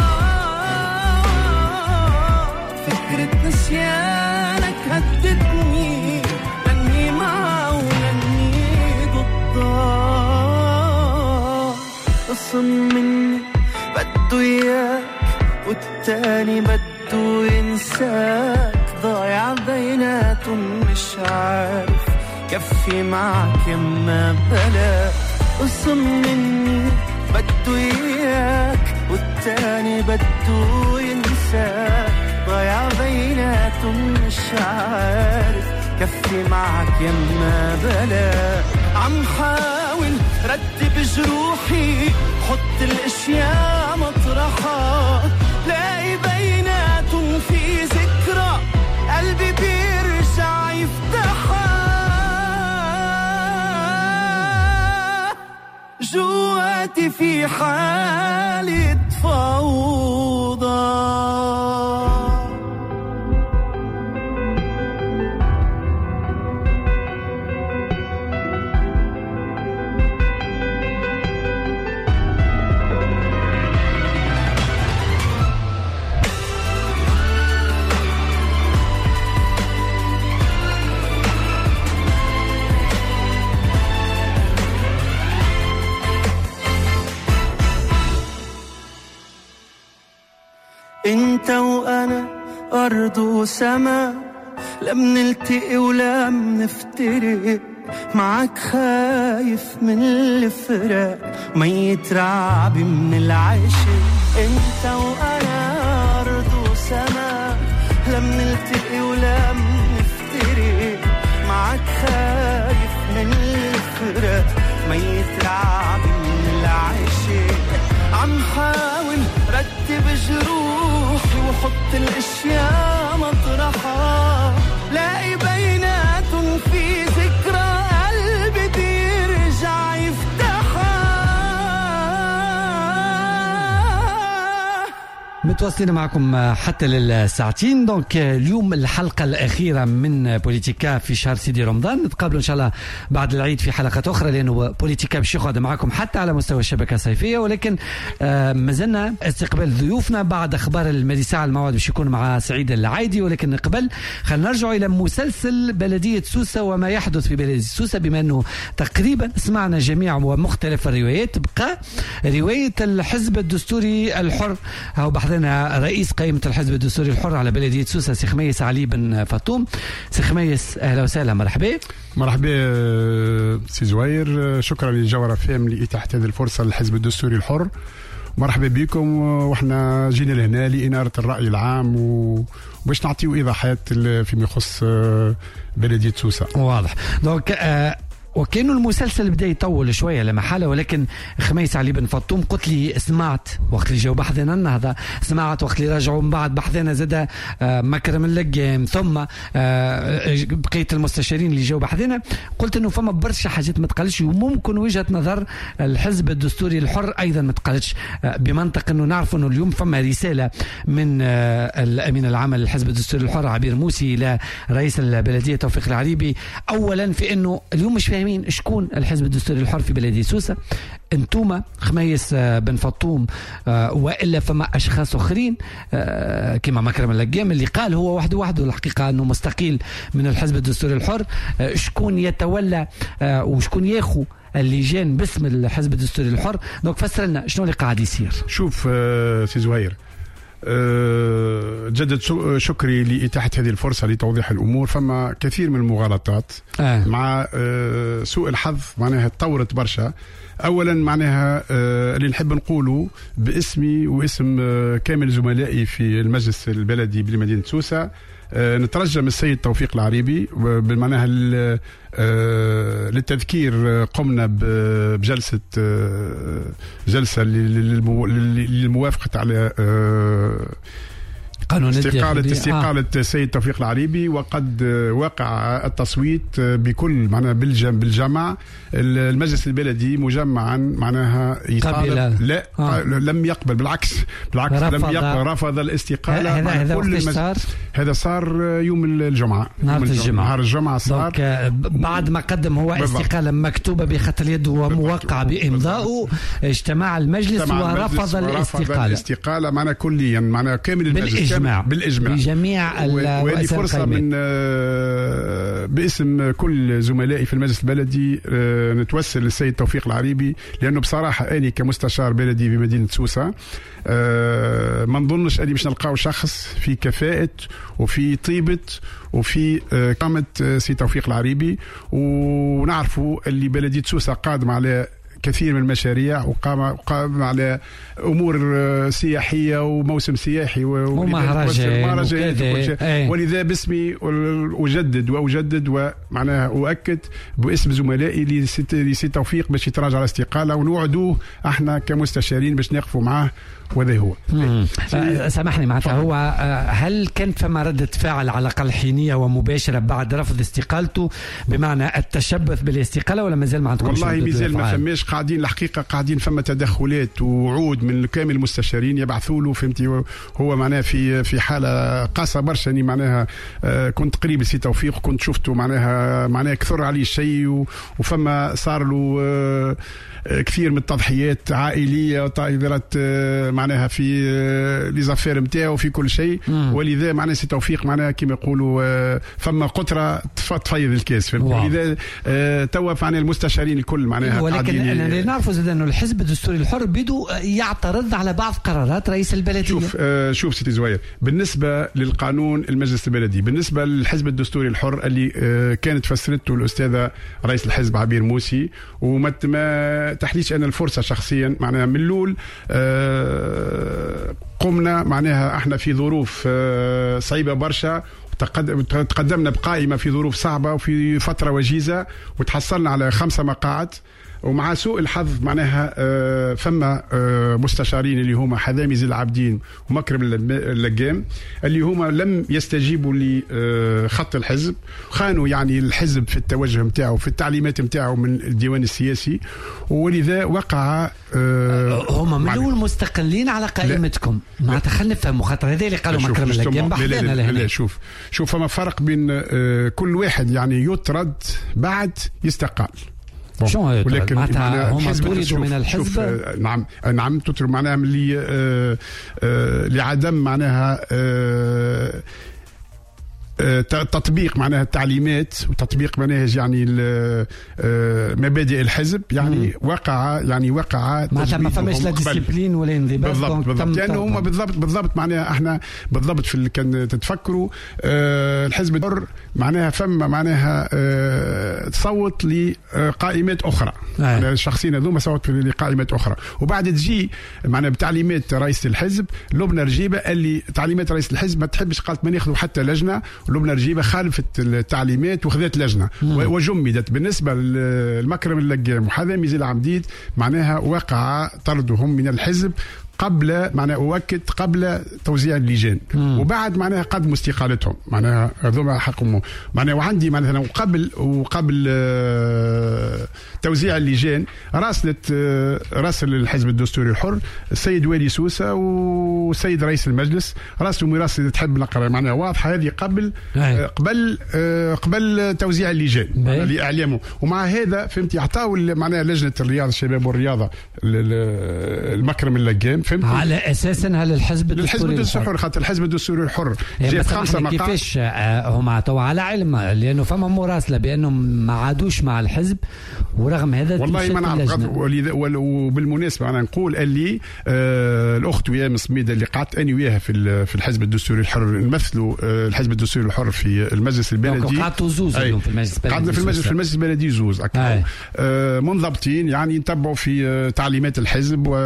فكرة نسيانك هدتني لاني معه ولاني ضده. قسم مني بده اياك والتاني بده ينساك، ضايع بيناتهم مش عارف كفي معك يما بلاك. قسم مني بده اياك والتاني بده ينساك، ضايع بيناتهم مش عارف كفي معك يما بلاك. عم حاول رتب جروحي حط الاشياء مطرحها، لاقي بيناتهم في ذكرى قلبي بيرجع يفتحها. جواتي في حالة فوضى. انت وانا ارض وسما، لا منلتقي ولا منفترق، معك خايف من الفراق ميت رعبي من العشق. انت وانا ارض وسما، لا منلتقي ولا منفترق، معك خايف من الفراق ميت رعبي من العشق. عم حاول رتب جروحي وحط الاشياء مطرحها، متواصلين معكم حتى للساعتين. دونك اليوم الحلقة الأخيرة من بوليتيكا في شهر سيدي رمضان. نتقابلوا إن شاء الله بعد العيد في حلقات أخرى، لأنه بوليتيكا باش يقعد معكم حتى على مستوى الشبكة الصيفية. ولكن آه مازلنا استقبال ضيوفنا بعد أخبار المادي ساعة. الموعد باش يكون مع سعيد العايدي، ولكن قبل خلينا نرجع إلى مسلسل بلدية سوسة وما يحدث في بلدية سوسة، بما أنه تقريبا سمعنا جميع ومختلف الروايات. بقى رواية الحزب الدستوري الحر، أو بحث رئيس قائمة الحزب الدستوري الحر على بلدية سوسة سي خميس علي بن فطوم. سي خميس أهلا وسهلا، مرحبا. مرحبا سي زوير، شكرا للجوهرة فام لإتاحة هذه الفرصة للحزب الدستوري الحر. مرحبا بكم، واحنا جينا لهنا لإنارة الرأي العام وباش نعطيو إيضاحات فيما يخص بلدية سوسة. واضح. دونك آه وكانوا المسلسل بدا يطول شويه لا محاله، ولكن خميس علي بن فطوم قلت لي سمعت وقت اللي جاوا بحثنا النهضه، سمعت وقت اللي رجعوا من بعد بحثنا زاد مكرم اللقام، ثم بقيه المستشارين اللي جاوا بحثنا، قلت انه فما برشا حاجات ما تقالش، وممكن وجهه نظر الحزب الدستوري الحر ايضا ما تقالش، بمنطق انه نعرف انه اليوم فما رساله من الامين العام للحزب الدستوري الحر عبير موسي الى رئيس البلديه توفيق العريبي، اولا في انه اليوم مش فاهمين شكون الحزب الدستوري الحر في بلدية سوسة. انتوما خميس بن فطوم والا فما اشخاص اخرين كما مكرم اللقام اللي قال هو وحده وحده الحقيقه انه مستقيل من الحزب الدستوري الحر. شكون يتولى وشكون ياخو اللجان باسم الحزب الدستوري الحر؟ دونك فسر لنا شنو اللي قاعد يصير. شوف سي زهير، أه جدد شكري لإتاحة هذه الفرصة لتوضيح الأمور. فما كثير من المغالطات آه. مع أه سوء الحظ، معناها تطورت برشا. أولا معناها أه اللي نحب نقوله باسمي واسم أه كامل زملائي في المجلس البلدي بمدينة سوسة، أه نترجم السيد توفيق العريبي بمعناها أه للتذكير. قمنا بجلسة أه جلسة للموافقة على أه قانون استقالة استقالة السيد آه. توفيق العريبي، وقد وقع التصويت بكل معناها بالجم بالجمع. المجلس البلدي مجمعا معناها يطالب لا آه. لم يقبل، بالعكس بالعكس رفض. لم يقبل، رفض الاستقالة. هذا هذا كل المز... صار؟ هذا صار يوم الجمعة، نهار الجمعة. نهار الجمعة صار بعد ما قدم هو استقالة مكتوبة بخط اليد وموقع بإمضائه، اجتمع المجلس ورفض الاستقالة. الاستقالة معناها كليا، معناها كامل المجلس بالإجماع. بالإجماع بجميع وهذه فرصة من باسم كل زملائي في المجلس البلدي نتوسل للسيد توفيق العريبي، لأنه بصراحة أنا كمستشار بلدي بمدينة سوسة ما نظنش أني مش نلقاو شخص في كفاءة وفي طيبة وفي قامة سي توفيق العريبي. ونعرفوا اللي بلدية سوسة قادم على كثير من المشاريع، وقام وقام على امور سياحيه وموسم سياحي ومهرجان، ولذا باسمي اجدد واجدد ومعناها اؤكد باسم زملائي لسي توفيق باش يتراجع على الاستقاله، ونوعدوه احنا كمستشارين باش نقفوا معاه. وهذا هو. آه سامحني معناتها هو آه هل كانت فما ردة فعل على الأقل حينية ومباشرة بعد رفض استقالته بمعنى التشبث بالاستقالة، ولا مازال ما عندكمش؟ والله مازال ما فماش، قاعدين الحقيقة قاعدين فما تدخلات ووعود من كامل المستشارين يبعثوا له، فهمتي؟ هو معناها في في حالة قاسة برشا. اني معناها آه كنت قريب لسي توفيق، كنت شفته معناها معناها كثر عليه الشيء، وفما صار له آه كثير من التضحيات عائليه وتعذيرات معناها في لي زافير نتاعو في كل شيء. ولذا معناها سي توفيق معناها كما يقولوا فما قطره تفيض الكاس. ولذا توا معناها المستشارين الكل معناها. ولكن اللي نعرفوا زاد انه الحزب الدستوري الحر بيدو يعترض على بعض قرارات رئيس البلديه. شوف آه شوف سيدي زوير، بالنسبه للقانون المجلس البلدي، بالنسبه للحزب الدستوري الحر اللي آه كانت فسرته الاستاذه رئيس الحزب عبير موسي، وما تحليش أنا الفرصة شخصيا معناها من الأول آه قمنا معناها احنا في ظروف آه صعيبة برشا، تقدمنا بقائمة في ظروف صعبة وفي فترة وجيزة، وتحصلنا على خمسة مقاعد ومع سوء الحظ معناها آه فما آه مستشارين اللي هما حذامي زي العابدين ومكرم اللقام اللي هما لم يستجيبوا لخط الحزب، خانوا يعني الحزب في التوجه متاعه في التعليمات متاعه من الديوان السياسي، ولذا وقع آه هما من الاول مستقلين على قائمتكم. معناتها خلينا نفهموا خاطر هذا اللي قالوا مكرم اللقام بحثنا لا, لا شوف شوف فما فرق بين آه كل واحد يعني يطرد بعد يستقال. ولكن معناتها هم طردوا من الحزب. نعم نعم تطرد معناها اللي آه آه لعدم معناها آه تطبيق معناها التعليمات وتطبيق مناهج يعني مبادئ الحزب يعني مم. وقع يعني وقع معناتها ما فماش لا ديسيبلين ولا انضباط. بالضبط بالضبط لانه هما بالضبط بالضبط معناها احنا بالضبط في كان تتفكروا آه الحزب الحر معناها فما معناها آه تصوت لقائمات اخرى يعني الشخصين هذوما صوتوا لقائمات اخرى وبعد تجي معناها بتعليمات رئيس الحزب لبنى رجيبه اللي تعليمات رئيس الحزب ما تحبش قالت ما ناخذوا حتى لجنه. لبنى رجيبة خالفت التعليمات وخذت لجنة وجمدت. بالنسبة للمكرم اللقام وحذامي زي العمديد معناها وقع طردهم من الحزب قبل معناها أؤكد قبل توزيع اللجان مم. وبعد معناها قدموا استقالتهم معناها هذوما حقهم معناها. وعندي مثلا وقبل وقبل آه توزيع اللجان راسلت آه راسل الحزب الدستوري الحر السيد والي سوسة والسيد رئيس المجلس راسلوا مراسلة تحب نقرا معناها واضحة هذه قبل آه قبل آه قبل توزيع اللجان لإعلامه. ومع هذا فهمتي اعطاوا معناها لجنة الرياضة الشباب والرياضة المكرم اللقام على اساسا هل الحزب الدستوري الحر خاطر الحزب الدستوري الحر جاب خمسه مقاعد. كيفاش هما تو على علم لانه فما مراسله بانهم ما عادوش مع الحزب ورغم هذا والله ما نعرف. وبالمناسبه انا نقول اللي آه الاخت ويام سميده اللي قعدت اني وياها في في الحزب الدستوري الحر نمثلوا آه الحزب الدستوري الحر في المجلس البلدي. قعدتوا زوز اليوم في المجلس البلدي. قعدنا في المجلس في المجلس البلدي زوز اكثر آه منضبطين يعني نتبعوا في آه تعليمات الحزب و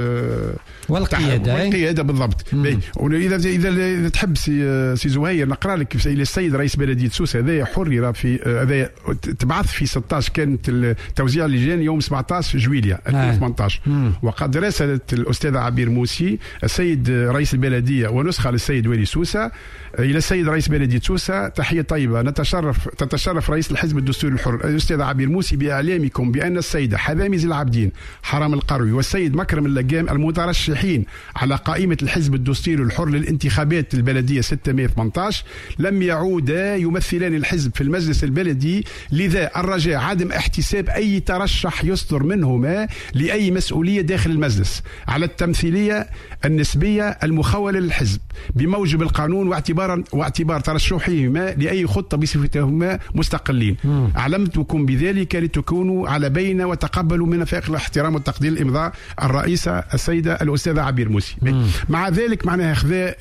والقياده والقياده بالضبط. واذا اذا اذا تحب سي سي زهير نقرا لك السيد رئيس بلديه سوسه هذا حرر في هذا تبعث في ستة عشر كانت توزيع اللجان يوم سبعة عشر جويلية ألفين وثمانية عشر وقد راسلت الاستاذه عبير موسي السيد رئيس البلديه ونسخه للسيد والي سوسه الى السيد رئيس بلديه سوسه تحيه طيبه نتشرف تتشرف رئيس الحزب الدستوري الحر الاستاذه عبير موسي باعلامكم بان السيده حذامي زي العابدين حرام القروي والسيد مكرم اللقام المترشحين على قائمه الحزب الدستوري الحر للانتخابات البلديه ستمائة وثمانية عشر لم يعودا يمثلان الحزب في المجلس البلدي، لذا الرجاء عدم احتساب اي ترشح يصدر منهما لاي مسؤوليه داخل المجلس على التمثيليه النسبيه المخوله للحزب بموجب القانون واعتبارا واعتبار ترشحهما لاي خطه بصفتهما مستقلين. مم. علمتكم بذلك لتكونوا على بينه وتقبلوا من فائق الاحترام والتقدير الامضاء الرئيسه السيده الاستاذه عبير موسي. مم. مع ذلك معناها خذا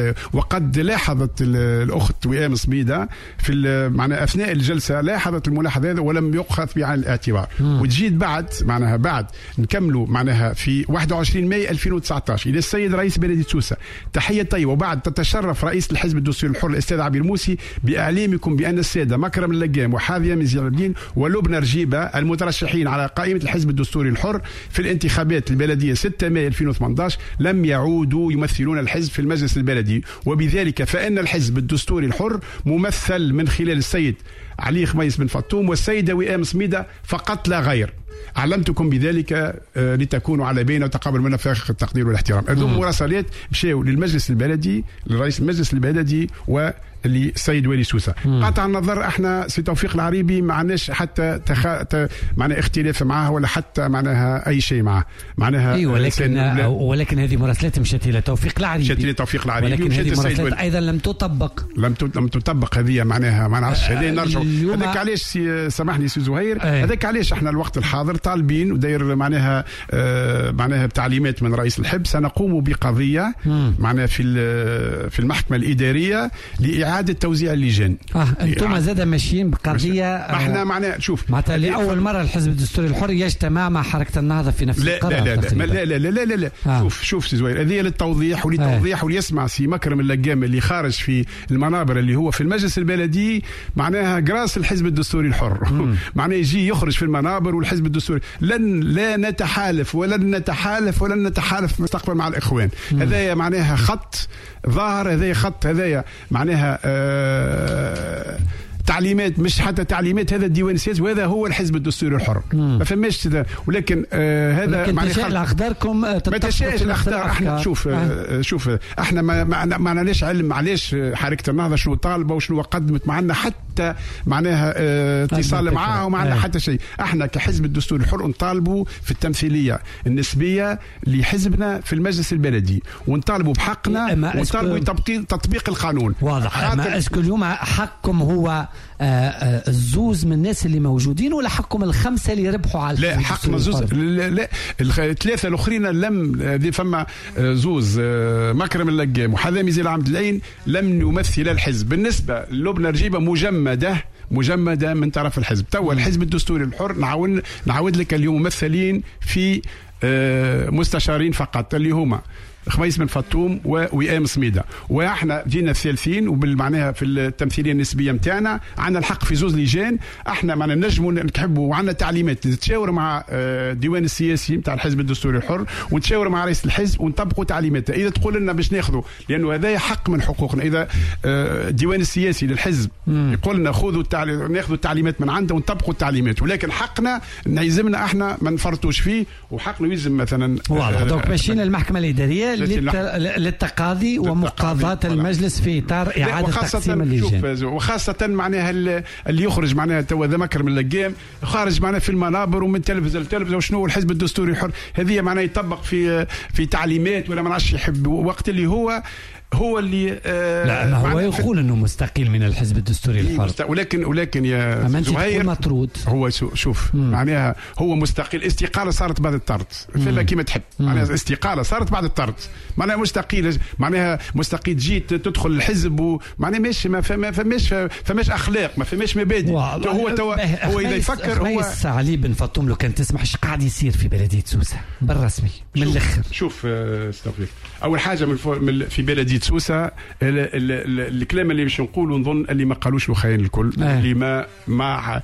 وقد لاحظت الاخت وئام سميده في معناها اثناء الجلسه لاحظت الملاحظه هذا ولم يؤخذ بعين الاعتبار. مم. وتجيد بعد معناها بعد نكملوا معناها في واحد وعشرين ماي ألفين وتسعة عشر الى السيد رئيس بلديه سوسه تحيه طيبه. وبعد تتشرف رئيس الحزب الدستوري الحر الاستاذ عبير موسي باعلامكم بان الساده مكرم اللقام وحاذية زين العابدين ولبنى رجيبه المترشحين على قائمه الحزب الدستوري الحر في الانتخابات البلديه ستة ماي ألفين وثمانية عشر لم يعودوا يمثلون الحزب في المجلس البلدي، وبذلك فان الحزب الدستوري الحر ممثل من خلال السيد علي خميس بن فطوم والسيده وئام سميده فقط لا غير. علمتكم بذلك لتكونوا على بينه وتقابل منا فائق التقدير والاحترام. هذوم مراسلات مشاو للمجلس البلدي لرئيس المجلس البلدي و للسيد والي سوسه. قطع النظر احنا سي توفيق العريبي ما عندناش حتى تخ... ت... معناها اختلاف معه ولا حتى معناها اي شيء معه معناها اي ولكن لا... ولكن هذه مراسلات مشات الى توفيق العريبي مشات الى توفيق العريبي ولكن هذه مراسلات ايضا لم تطبق لم ت... لم تطبق هذه معناها ما نعرفش هذه نرجع هذاك علاش سي... سامحني سي زهير هذاك علاش احنا الوقت الحاضر طالبين وداير معناها آه معناها بتعليمات من رئيس الحزب سنقوم بقضيه معناها في في المحكمه الاداريه لإعادة اعاده توزيع اللجان. اه انتم زاد ماشيين بقضيه آه احنا معناها شوف معناتها لاول مره الحزب الدستوري الحر يجتمع مع حركه النهضه في نفس لا القرار. لا لا لا لا لا لا, لا, لا. آه. شوف شوف سي زوير، هذه للتوضيح وللتوضيح آه. وليسمع سي مكرم اللقام اللي خارج في المنابر اللي هو في المجلس البلدي معناها جراس الحزب الدستوري الحر معناه يجي يخرج في المنابر والحزب الدستوري لن لا نتحالف ولن نتحالف ولن نتحالف مستقبل مع الاخوان. هذايا معناها خط ظاهر، هذايا خط، هذايا معناها آه تعليمات، مش حتى تعليمات، هذا الديوان السياسي وهذا هو الحزب الدستوري الحر. مم. ما فماش ولكن آه هذا معناها الاخضركم ما تشاش الاخضر. احنا شوف آه. شوف احنا ما ما عندناش علم علاش حركه النهضه شنو طالبه وشنو قدمت معنا حتى معناها آه اتصال معاها وما عندنا آه. حتى شيء. احنا كحزب الدستوري الحر نطالبوا في التمثيليه النسبيه لحزبنا في المجلس البلدي ونطالبوا بحقنا ونطالبوا تطبيق القانون. واضح. ما اسكو اليوم حقكم هو الزوز من الناس اللي موجودين ولا حقكم الخمسه اللي ربحوا على لا حقنا زوز لا, لا الثلاثه الاخرين لم دي فما زوز مكرم اللقام وحذامي زي العمد العين لم يمثل الحزب. بالنسبه للبنى رجيبه مجمده مجمده من طرف الحزب. توا الحزب الدستوري الحر نعاود نعاود لك اليوم ممثلين في مستشارين فقط اللي هما خميس بن فطوم ووئام سميده، واحنا جينا الثالثين وبالمعناها في التمثيليه النسبيه نتاعنا عندنا الحق في زوز لجان. احنا معنا نجموا نحبوا وعندنا تعليمات نتشاور مع الديوان السياسي نتاع الحزب الدستوري الحر ونتشاور مع رئيس الحزب ونطبقوا تعليماته. اذا تقول لنا باش ناخذوا لانه هذا حق من حقوقنا، اذا الديوان السياسي للحزب يقول لنا خذوا التعليمات ناخذوا التعليمات من عنده ونطبقوا التعليمات، ولكن حقنا يلزمنا احنا ما نفرطوش فيه وحقنا يلزم مثلا. واضح. دونك ماشيين المحكمه الاداريه للتقاضي ومقاضاة المجلس في إطار إعادة تقسيم اللجان. وخاصة معناها اللي يخرج معناها توا ذا مكرم اللقام خارج معناها في المنابر ومن تلفزة لتلفزة وشنو هو الحزب الدستوري الحر، هذه معناها يطبق في في تعليمات ولا ما نعرفش يحب وقت اللي هو هو اللي آه لا ما هو يقول انه مستقيل من الحزب الدستوري الحر ولكن ولكن يا زهير مطرود. هو شوف معناها هو مستقيل. استقاله صارت بعد الطرد فما كيما تحب معناها استقاله صارت بعد الطرد معناها مستقيل معناها مستقيل جيت تدخل الحزب ومعناها ماشي ما فما فماش فماش اخلاق ما فماش مبادئ. هو توا هو اذا يفكر هو خميس علي بن فطوم لو كان تسمح ايش قاعد يصير في بلديه سوسه بالرسمي من الاخر. شوف استوفيق اول حاجه من في بلديه سوسه الكلام اللي باش نقوله نظن اللي ما قالوش له خاين الكل آه. اللي ما مع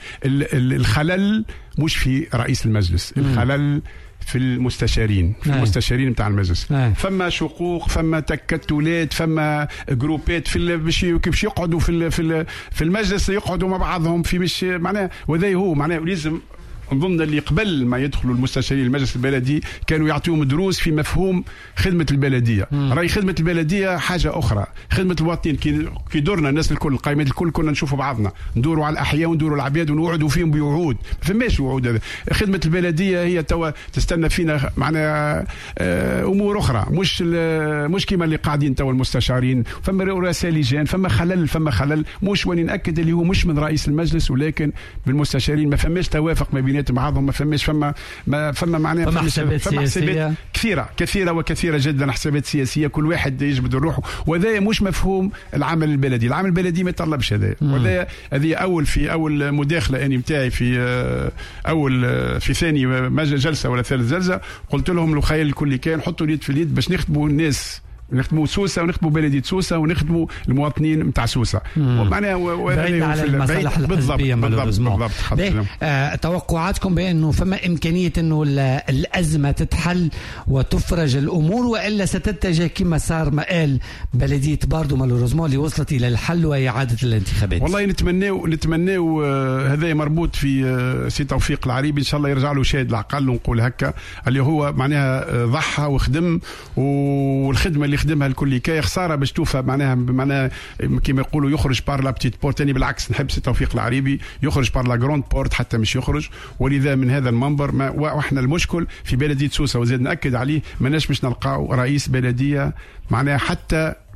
الخلل مش في رئيس المجلس م. الخلل في المستشارين في آه. المستشارين نتاع المجلس آه. فما شقوق فما تكتلات فما جروبات في باش كيفاش يقعدوا في في المجلس يقعدوا مع بعضهم في مش معناه وذا هو معناه لازم نظن اللي قبل ما يدخلوا المستشارين المجلس البلدي كانوا يعطيهم دروس في مفهوم خدمة البلدية. راي خدمة البلدية حاجة أخرى، خدمة المواطنين كي دورنا الناس الكل القائمات الكل كنا نشوفوا بعضنا ندوروا على الأحياء وندوروا على العباد ونوعدوا فيهم بوعود ما فماش وعود. هذا خدمة البلدية هي توا تستنى فينا معنا أمور أخرى مش مش كيما اللي قاعدين توا المستشارين. فما رؤساء لجان فما خلل فما خلل مش واني نأكد اللي هو مش من رئيس المجلس ولكن بالمستشارين ما فماش توافق ما بين بعضهم ما فماش فما ما فما معناها فما حسابات سياسية كثيرة كثيرة وكثيرة جدا حسابات سياسية كل واحد يجبد روحه وهذا مش مفهوم العمل البلدي. العمل البلدي ما يطلبش هذا وهذا هذه أول في أول مداخلة أني متاعي في أول في ثاني جلسة ولا ثالث جلسة قلت لهم لو خيال الكل كان حطوا اليد في اليد باش نخدموا الناس نخدموا سوسه ونخدموا بلديه سوسه ونخدموا المواطنين نتاع سوسه ومعناها بعيد على المصالح الحزبيه بالضبط. آه توقعاتكم بانه فما امكانيه انه الازمه تتحل وتفرج الامور والا ستتجه كما صار ما قال بلديه باردو مالوريزمون اللي وصلت الى الحل واعاده الانتخابات؟ والله نتمناو نتمناو آه هذا مربوط في آه سي توفيق العريبي ان شاء الله يرجع له شاهد العقل ونقول هكا اللي هو معناها آه ضحى وخدم والخدمه اللي خدمها الكل كي خساره باش توفى معناها معناها كما يقولوا يخرج بار لا بتيت بورت. يعني بالعكس نحب سي توفيق العريبي يخرج بار لا جروند بورت حتى مش يخرج. ولذا من هذا المنبر ما واحنا المشكل في بلديه سوسه وزاد ناكد عليه ماناش باش نلقاو رئيس بلديه معناها حتى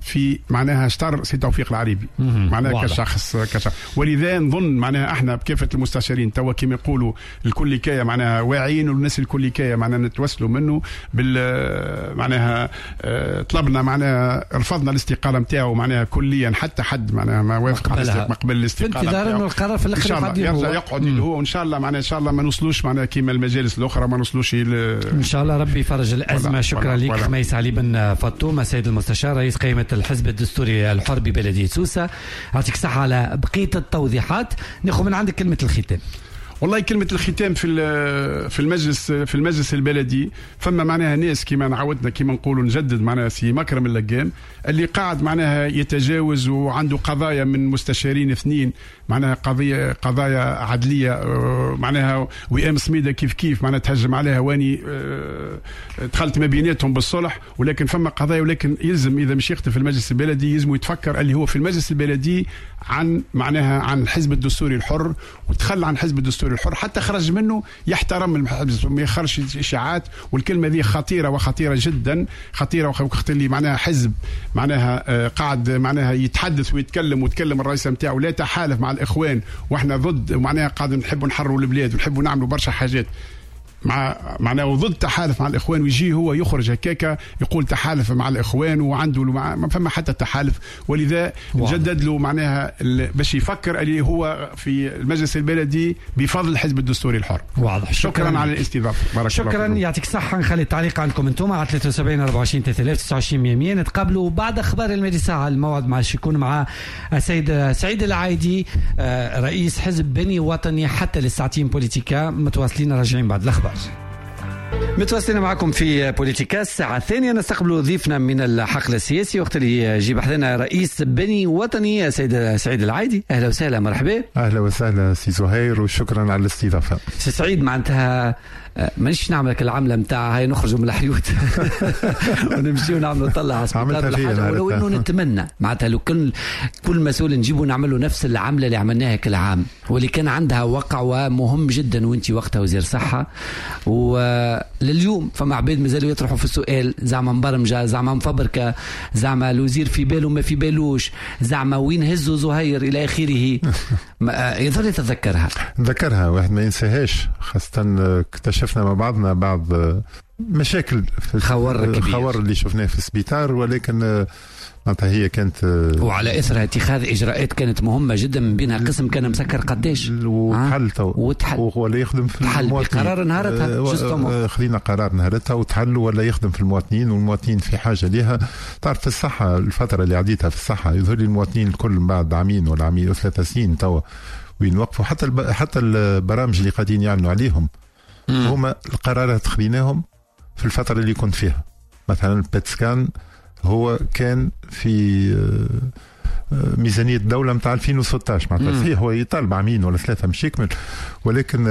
في معناها شطر سي توفيق العريبي معناها كشخص كشخص ولذا نظن معناها احنا بكافه المستشارين توا كما يقولوا الكل كاية معناها واعيين والناس الكل كاية معناها نتوسلوا منه بال معناها طلبنا معناها رفضنا الاستقاله نتاعو معناها كليا حتى حد معناها ما وافق على مقبل الاستقاله في انتظار انه القرار في الاخر يقعد يرجع يقعد هو وان شاء الله معناها ان شاء الله ما نوصلوش معناها كيما المجالس الاخرى ما نوصلوش ان شاء الله ربي يفرج الازمه. شكرا لك خميس علي بن فطوم السيد المستشار رئيس قائمه الحزب الدستوري الحر ببلديه سوسه، يعطيك الصحه على بقيه التوضيحات. ناخذ من عندك كلمه الختام. والله كلمة الختام في في المجلس في المجلس البلدي فما معناها ناس كما نعودنا كما نقولوا نجدد معناها سي مكرم اللقام اللي قاعد معناها يتجاوز وعنده قضايا من مستشارين اثنين معناها قضية قضايا عدلية معناها وئام سميدة كيف كيف معناها تهجم عليها واني دخلت ما بيناتهم بالصلح، ولكن فما قضايا ولكن يلزم إذا مش يختم في المجلس البلدي يلزم يتفكر اللي هو في المجلس البلدي عن معناها عن الحزب الدستوري الحر وتخلى عن الحزب الدستوري الحر حتى خرج منه يحترم الحزب ما يخرجش اشاعات. والكلمه ذي خطيره وخطيره جدا خطيره وقت اللي معناها حزب معناها قاعد معناها يتحدث ويتكلم ويتكلم الرئيس نتاعو لا تحالف مع الاخوان واحنا ضد معناها قاعد نحبوا نحرروا البلاد ونحبوا نعملوا برشا حاجات مع معناه ضد تحالف مع الاخوان ويجي هو يخرج هكاكا يقول تحالف مع الاخوان وعنده ما فما حتى تحالف. ولذا نجدد له معناها باش يفكر اللي هو في المجلس البلدي بفضل الحزب الدستوري الحر. واضح. شكرا, شكرا على الاستضافه. بارك شكرا الله. يعطيك الصحه. نخلي التعليق عندكم انتم على ثلاثة وسبعين أربعة وعشرين ثلاثة آلاف وتسعة وعشرين مية. نتقابلوا بعد اخبار الميدي ساعه. الموعد مع يكون مع السيد سعيد العايدي رئيس حزب بني وطني حتى للساعتين بوليتيكا. متواصلين راجعين بعد الاخبار. متواصلين معكم في بوليتيكا الساعة الثانية. نستقبل ضيفنا من الحقل السياسي وقت اللي يجيب حدنا رئيس بني وطني السيد سعيد العايدي. أهلا وسهلا. مرحبا. أهلا وسهلا سي زهير وشكرا على الاستضافة. سي سعيد معناتها مانيش نعملك العملة متاع هاي نخرجوا من الحيوت ونمشي ونعملوا طلع ولو انه نتمنى معناتها لو كل كل مسؤول نجيبه نعمله نفس العملة اللي عملناها كل عام واللي كان عندها وقع ومهم جدا وانت وقتها وزير صحة. ولليوم فما عباد مازالوا يطرحوا في السؤال زعما مبرمجة زعما مفبركة زعما الوزير في باله ما في بالوش زعما وين هزوا زهير الى اخره. يظل يتذكرها نذكرها واحد ما ينساهاش خاصة اكتشفنا مع بعضنا بعض مشاكل في الخور الخور اللي شفناه في السبيطار ولكن معناتها هي كانت وعلى اثرها اتخاذ اجراءات كانت مهمه جدا من بينها قسم كان مسكر قداش وتحل وتحل ولا يخدم في المواطنين. قرار نهارتها خذينا قرار نهارتها وتحل ولا يخدم في المواطنين والمواطنين في حاجه لها. تعرف في الصحه الفتره اللي عديتها في الصحه يظهر لي المواطنين الكل من بعد عامين ولا عامين وثلاث سنين توا وين وقفوا حتى الب... حتى البرامج اللي قاعدين يعلنوا عليهم هما القرارات خذيناهم في الفتره اللي كنت فيها. مثلا البيتسكان هو كان في ميزانية الدولة متاع ألفين وستة عشر معناتها فيه هو يطالب عامين ولا ثلاثة مش يكمل ولكن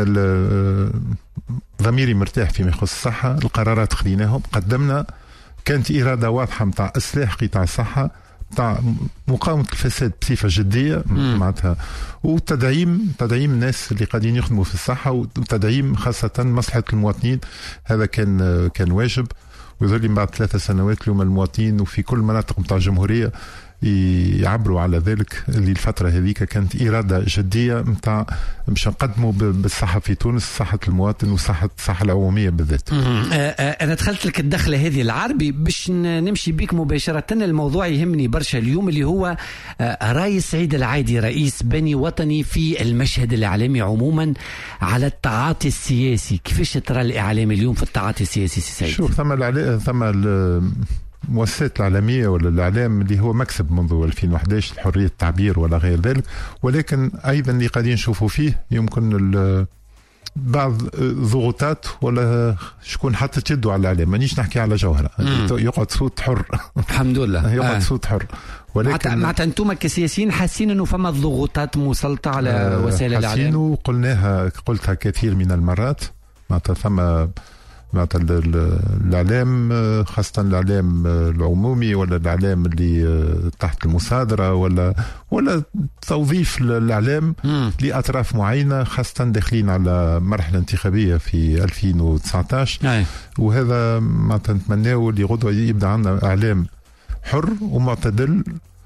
ضميري مرتاح فيما يخص الصحة. القرارات خذيناهم قدمنا كانت إرادة واضحة متاع إصلاح قطاع الصحة متاع مقاومة الفساد بصفة جدية معناتها وتدعيم تدعيم الناس اللي قاعدين يخدموا في الصحة وتدعيم خاصة مصلحة المواطنين. هذا كان كان واجب. ويظهر لي بعد ثلاثة سنوات اليوم المواطنين وفي كل مناطق متاع الجمهورية يعبروا على ذلك اللي الفترة هذيك كانت إرادة جدية متاع باش نقدموا بالصحة في تونس صحة المواطن وصحة الصحة العمومية بالذات. أنا دخلت لك الدخلة هذه العربي باش نمشي بيك مباشرة. الموضوع يهمني برشا اليوم اللي هو رئيس سعيد العايدي رئيس بني وطني في المشهد الإعلامي عموما على التعاطي السياسي. كيفاش ترى الإعلام اليوم في التعاطي السياسي سي سعيد؟ شوف ثم العلا... ثم المؤسسات الإعلامية ولا الإعلام اللي هو مكسب منذ ألفين وإحدى عشر حرية التعبير ولا غير ذلك ولكن أيضا اللي قاعدين نشوفوا فيه يمكن بعض ضغوطات ولا شكون حتى تشدوا على الإعلام. مانيش نحكي على جوهرة يقعد صوت حر الحمد لله يقعد آه. صوت حر ولكن معناتها انتم كسياسيين حاسين انه فما ضغوطات مسلطة على آه وسائل الإعلام؟ حاسين وقلناها قلتها كثير من المرات معناتها ثم معناتها الإعلام خاصة الإعلام العمومي ولا الإعلام اللي تحت المصادرة ولا ولا توظيف الإعلام لأطراف معينة خاصة داخلين على مرحلة انتخابية في ألفين وتسعة عشر وهذا معناتها نتمناه اللي غدوة يبدأ عندنا إعلام حر ومعتدل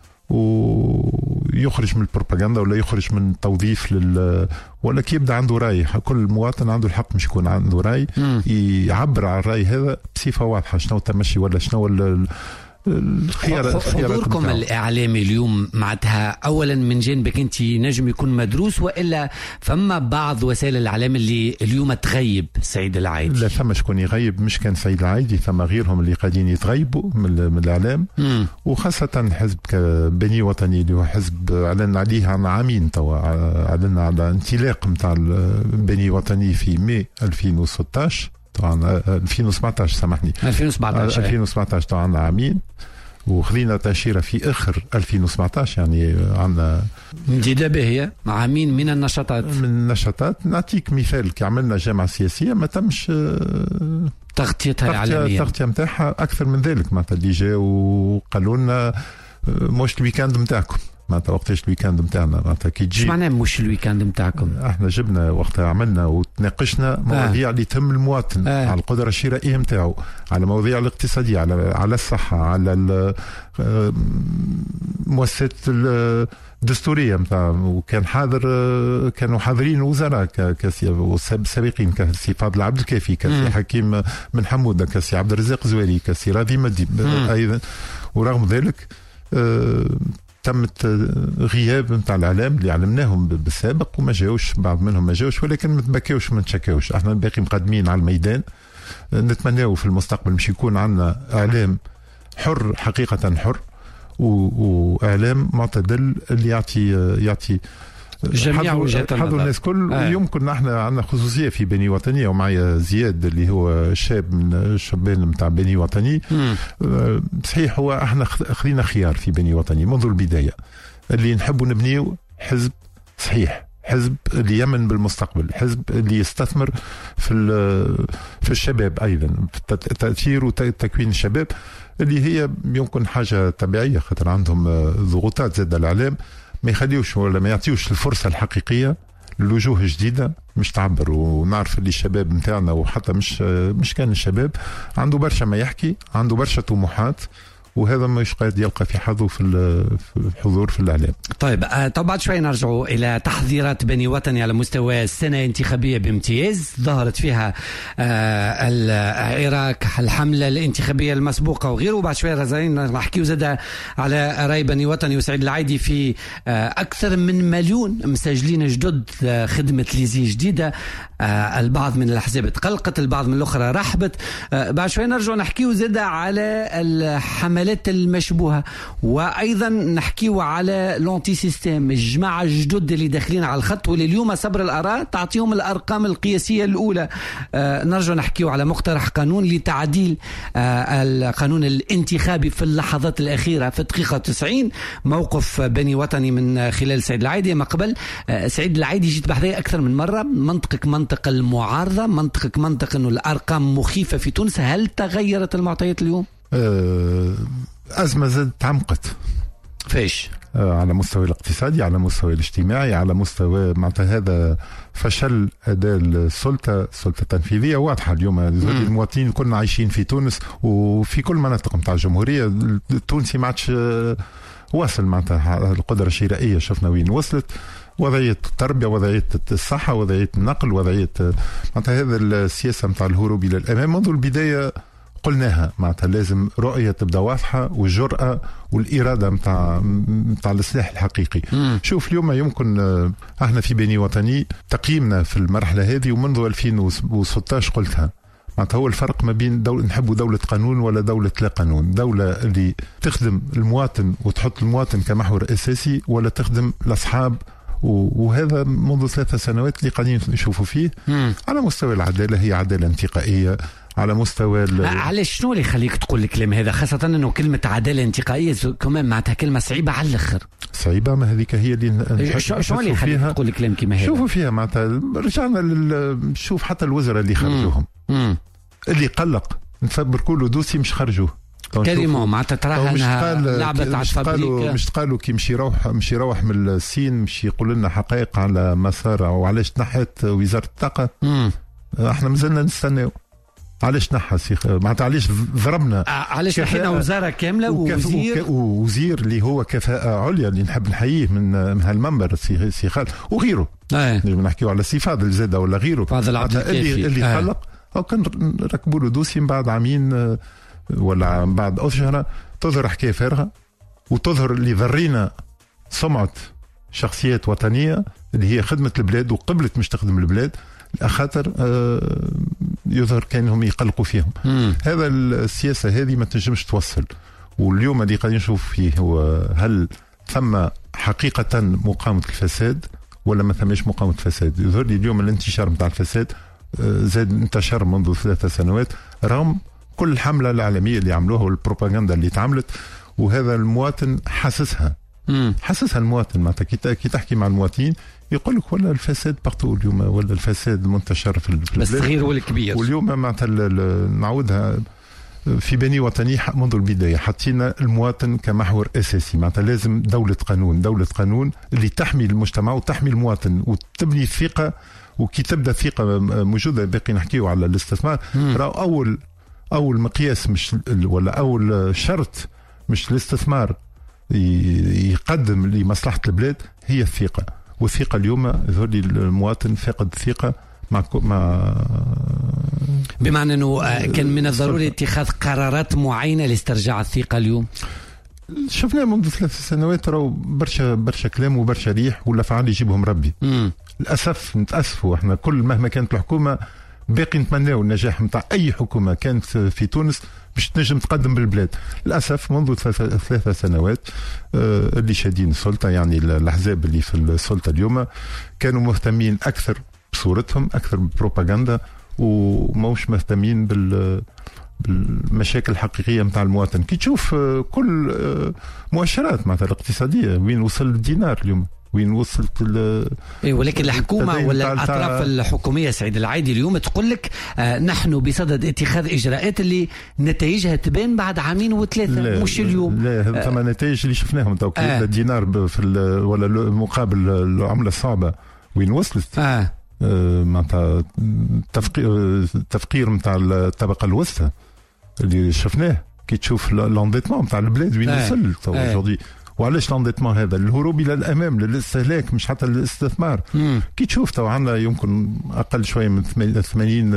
ويخرج من البروباغندا ولا يخرج من توظيف لل ولا كي يبدا عنده راي. كل مواطن عنده الحق مش يكون عنده راي يعبر عن الراي هذا بصفه واضحه شنو تمشي ولا شنو الخيار. حضوركم الاعلامي اليوم معناتها اولا من جانبك انت نجم يكون مدروس والا فما بعض وسائل الاعلام اللي اليوم تغيب سعيد العايدي؟ لا ثم شكون يغيب مش كان سعيد العايدي، ثم غيرهم اللي قاعدين يتغيبوا من, من الاعلام مم. وخاصه حزب بني وطني اللي هو حزب اعلن عليه عن عامين توا، اعلن على انطلاق نتاع بني وطني في ماي ألفين وستطاش طبعا ألفين وسبعطاش سامحني ألفين وسبعطاش ألفين وسبعطاش طبعا عامين، وخذينا تأشيرة في آخر ألفين وسبعطاش يعني عندنا جدة باهية عامين من النشاطات من النشاطات. نعطيك مثال كي عملنا جامعة سياسية ما تمش تغطيتها العالمية، التغطية متاعها أكثر من ذلك معناتها اللي جاء وقالوا لنا مش الويكاند متاعكم معناتها وقتاش الويكاند متاعنا معناتها كي تجي. شو معناه مش الويكاند متاعكم؟ احنا جبنا وقتها عملنا وتناقشنا مواضيع آه. اللي تهم المواطن آه. على القدرة الشرائية متاعه، على مواضيع الاقتصادية، على على الصحة، على المؤسسات الدستورية متاع، وكان حاضر كانوا حاضرين وزراء كسابقين كسي فاضل عبد الكافي كسي حكيم بن حمودة كسي عبد الرزاق زويري كسي راضي مدي ايضا. ورغم ذلك آه تمت غياب نتاع الاعلام اللي علمناهم بالسابق وما جاوش، بعض منهم ما جاوش ولكن ما تبكاوش ما نتشكاوش. احنا باقي مقدمين على الميدان، نتمناو في المستقبل مش يكون عندنا اعلام حر حقيقه حر واعلام معتدل اللي يعطي يعطي جميع وجهات النظر حضر الناس كل آه. يمكن احنا عندنا خصوصيه في بني وطنيه ومعي زياد اللي هو شاب من الشبان نتاع بني وطني. آه صحيح هو احنا خلينا خيار في بني وطني منذ البدايه اللي نحبوا نبنيو حزب صحيح، حزب اللي يمن بالمستقبل، حزب اللي يستثمر في في الشباب ايضا في تاثير وتكوين الشباب اللي هي يمكن حاجه طبيعيه خاطر عندهم ضغوطات زاد الاعلام ما يخليوش ولا ما يعطيوش الفرصة الحقيقية لوجوه جديدة مش تعبر. ونعرف اللي الشباب متاعنا وحتى مش مش كان الشباب عنده برشا ما يحكي، عنده برشا طموحات، وهذا مش قاعد يلقى في حظه في الحضور في الإعلام. طيب طبعا شوي نرجعوا إلى تحضيرات بني وطني على مستوى السنة الانتخابية بامتياز ظهرت فيها العراق الحملة الانتخابية المسبوقة وغيره، وبعد شوي رزاين نحكي وزاد على رأي بني وطني وسعيد العايدي في أكثر من مليون مسجلين جدد خدمة ليزي جديدة. البعض من الأحزاب تقلقت، البعض من الأخرى رحبت. بعد شوي نرجع نحكي وزاد على الحملة المشبوهة، وأيضا نحكيوا على لونتي سيستيم الجماعة الجدد اللي داخلين على الخط واللي اليوم صبر الآراء تعطيهم الأرقام القياسية الأولى. آه نرجع نحكيوا على مقترح قانون لتعديل آه القانون الانتخابي في اللحظات الأخيرة في دقيقة تسعين. موقف بني وطني من خلال سعيد العايدي. ما قبل آه سعيد العايدي جيت بحذايا أكثر من مرة، منطقك منطق المعارضة، منطقك منطق أنه الأرقام مخيفة في تونس. هل تغيرت المعطيات اليوم؟ أزمة زادت تعمقت فيش على مستوى الاقتصادي، على مستوى الاجتماعي، على مستوى معناتها هذا فشل أداء السلطة السلطة التنفيذية واضحة اليوم. المواطنين كنا عايشين في تونس وفي كل مناطق متاع الجمهورية التونسي ما عادش واصل معناتها القدرة الشرائية، شفنا وين وصلت، وضعية التربية، وضعية الصحة، وضعية النقل، وضعية معناتها هذا السياسة متاع الهروب إلى الأمام منذ البداية قلناها معناتها لازم رؤية تبدا واضحة والجرأة والإرادة متاع متاع الإصلاح الحقيقي. مم. شوف اليوم يمكن احنا في بني وطني تقييمنا في المرحلة هذه ومنذ ألفين وستطاش قلتها معناتها هو الفرق ما بين دولة نحبوا دولة قانون ولا دولة لا قانون، دولة اللي تخدم المواطن وتحط المواطن كمحور أساسي ولا تخدم الأصحاب، وهذا منذ ثلاثة سنوات اللي قاعدين نشوفوا فيه. مم. على مستوى العدالة هي عدالة انتقائية، على مستوى علاش شنو اللي يخليك تقول الكلام هذا، خاصة انه كلمة عدالة انتقائية كمان معناتها كلمة صعيبة على الاخر. صعيبة ما هذيك هي اللي شنو اللي يخليك تقول الكلام كما هذا؟ شوفوا فيها معناتها رجعنا نشوف حتى الوزراء اللي خرجوهم مم. اللي قلق نفبر كله دوسي مش خرجوه كريمو معناتها تراها انها لعبة تاع الفابريك. مش قالوا كي مشي يروح مشي يروح من الصين مشي يقول لنا حقائق على مسار او علاش تنحت وزارة الطاقة. مم. احنا مازلنا نستناو علاش نحى سيخ معناتها علاش ضربنا علاش نحينا وزاره كامله ووزير ووزير اللي هو كفاءه عليا اللي نحب نحييه من من هالمنبر سي سي خالد وغيره نجم نحكيو على سي فاضل زاده ولا غيره فاضل عبد اللي اللي آه. خلق او كان ركبوا له دوسي من بعد عامين ولا من بعد أشهر تظهر حكايه فارغه وتظهر اللي ذرينا سمعه شخصيات وطنيه اللي هي خدمه البلاد وقبلت مش تخدم البلاد خاطر آه يظهر كانهم يقلقوا فيهم. مم. هذا السياسه هذه ما تنجمش توصل. واليوم اللي قاعدين نشوف فيه هو هل ثم حقيقه مقاومه الفساد ولا ما ثماش مقاومه الفساد؟ يظهر لي اليوم الانتشار نتاع الفساد آه زاد انتشر منذ ثلاثة سنوات رغم كل الحمله العالميه اللي عملوها والبروباغندا اللي تعملت وهذا المواطن حاسسها. مم. حاسسها المواطن معناتها كي تحكي مع المواطنين يقول لك ولا الفساد بارتو اليوم ولا الفساد منتشر في البلاد الصغير والكبير. واليوم معناتها نعودها في بني وطني منذ البدايه حطينا المواطن كمحور اساسي معناتها لازم دوله قانون دوله قانون اللي تحمي المجتمع وتحمي المواطن وتبني الثقه وكي تبدا ثقه موجوده باقي نحكيو على الاستثمار راه اول اول مقياس مش ولا اول شرط مش الاستثمار يقدم لمصلحه البلاد هي الثقه والثقه اليوم يظهر لي المواطن فاقد الثقه مع مع بمعنى انه كان من الضروري اتخاذ قرارات معينه لاسترجاع الثقه اليوم. شفنا منذ ثلاث سنوات راهو برشا برشا كلام وبرشا ريح ولا فعال يجيبهم ربي. مم. للاسف نتاسفوا احنا كل مهما كانت الحكومه باقي نتمناو النجاح نتاع اي حكومه كانت في تونس باش تنجم تقدم بالبلاد. للاسف منذ ثلاث سنوات آه اللي شادين السلطه يعني الاحزاب اللي في السلطه اليوم كانوا مهتمين اكثر بصورتهم اكثر بالبروباغندا وماوش مهتمين بال بالمشاكل الحقيقيه نتاع المواطن. كي تشوف آه كل آه مؤشرات مثلا الاقتصاديه وين وصل الدينار اليوم وين وصلت إيه ولكن الحكومه ولا الاطراف الحكوميه سعيد العايدي اليوم تقول لك آه نحن بصدد اتخاذ اجراءات اللي نتائجها تبان بعد عامين وثلاثه مش اليوم. لا هذا ثم آه نتائج اللي شفناهم تو آه الدينار في ولا مقابل العمله الصعبه وين وصلت. اه, آه معناتها تفقير تفقير نتاع الطبقه الوسطى اللي شفناه كي تشوف لانديتمون نتاع البلاد وين آه وصل تو آه وعلاش لانديتمون هذا الهروب الى الامام للاستهلاك مش حتى للاستثمار. مم. كي تشوف تو عندنا يمكن اقل شويه من ثمانين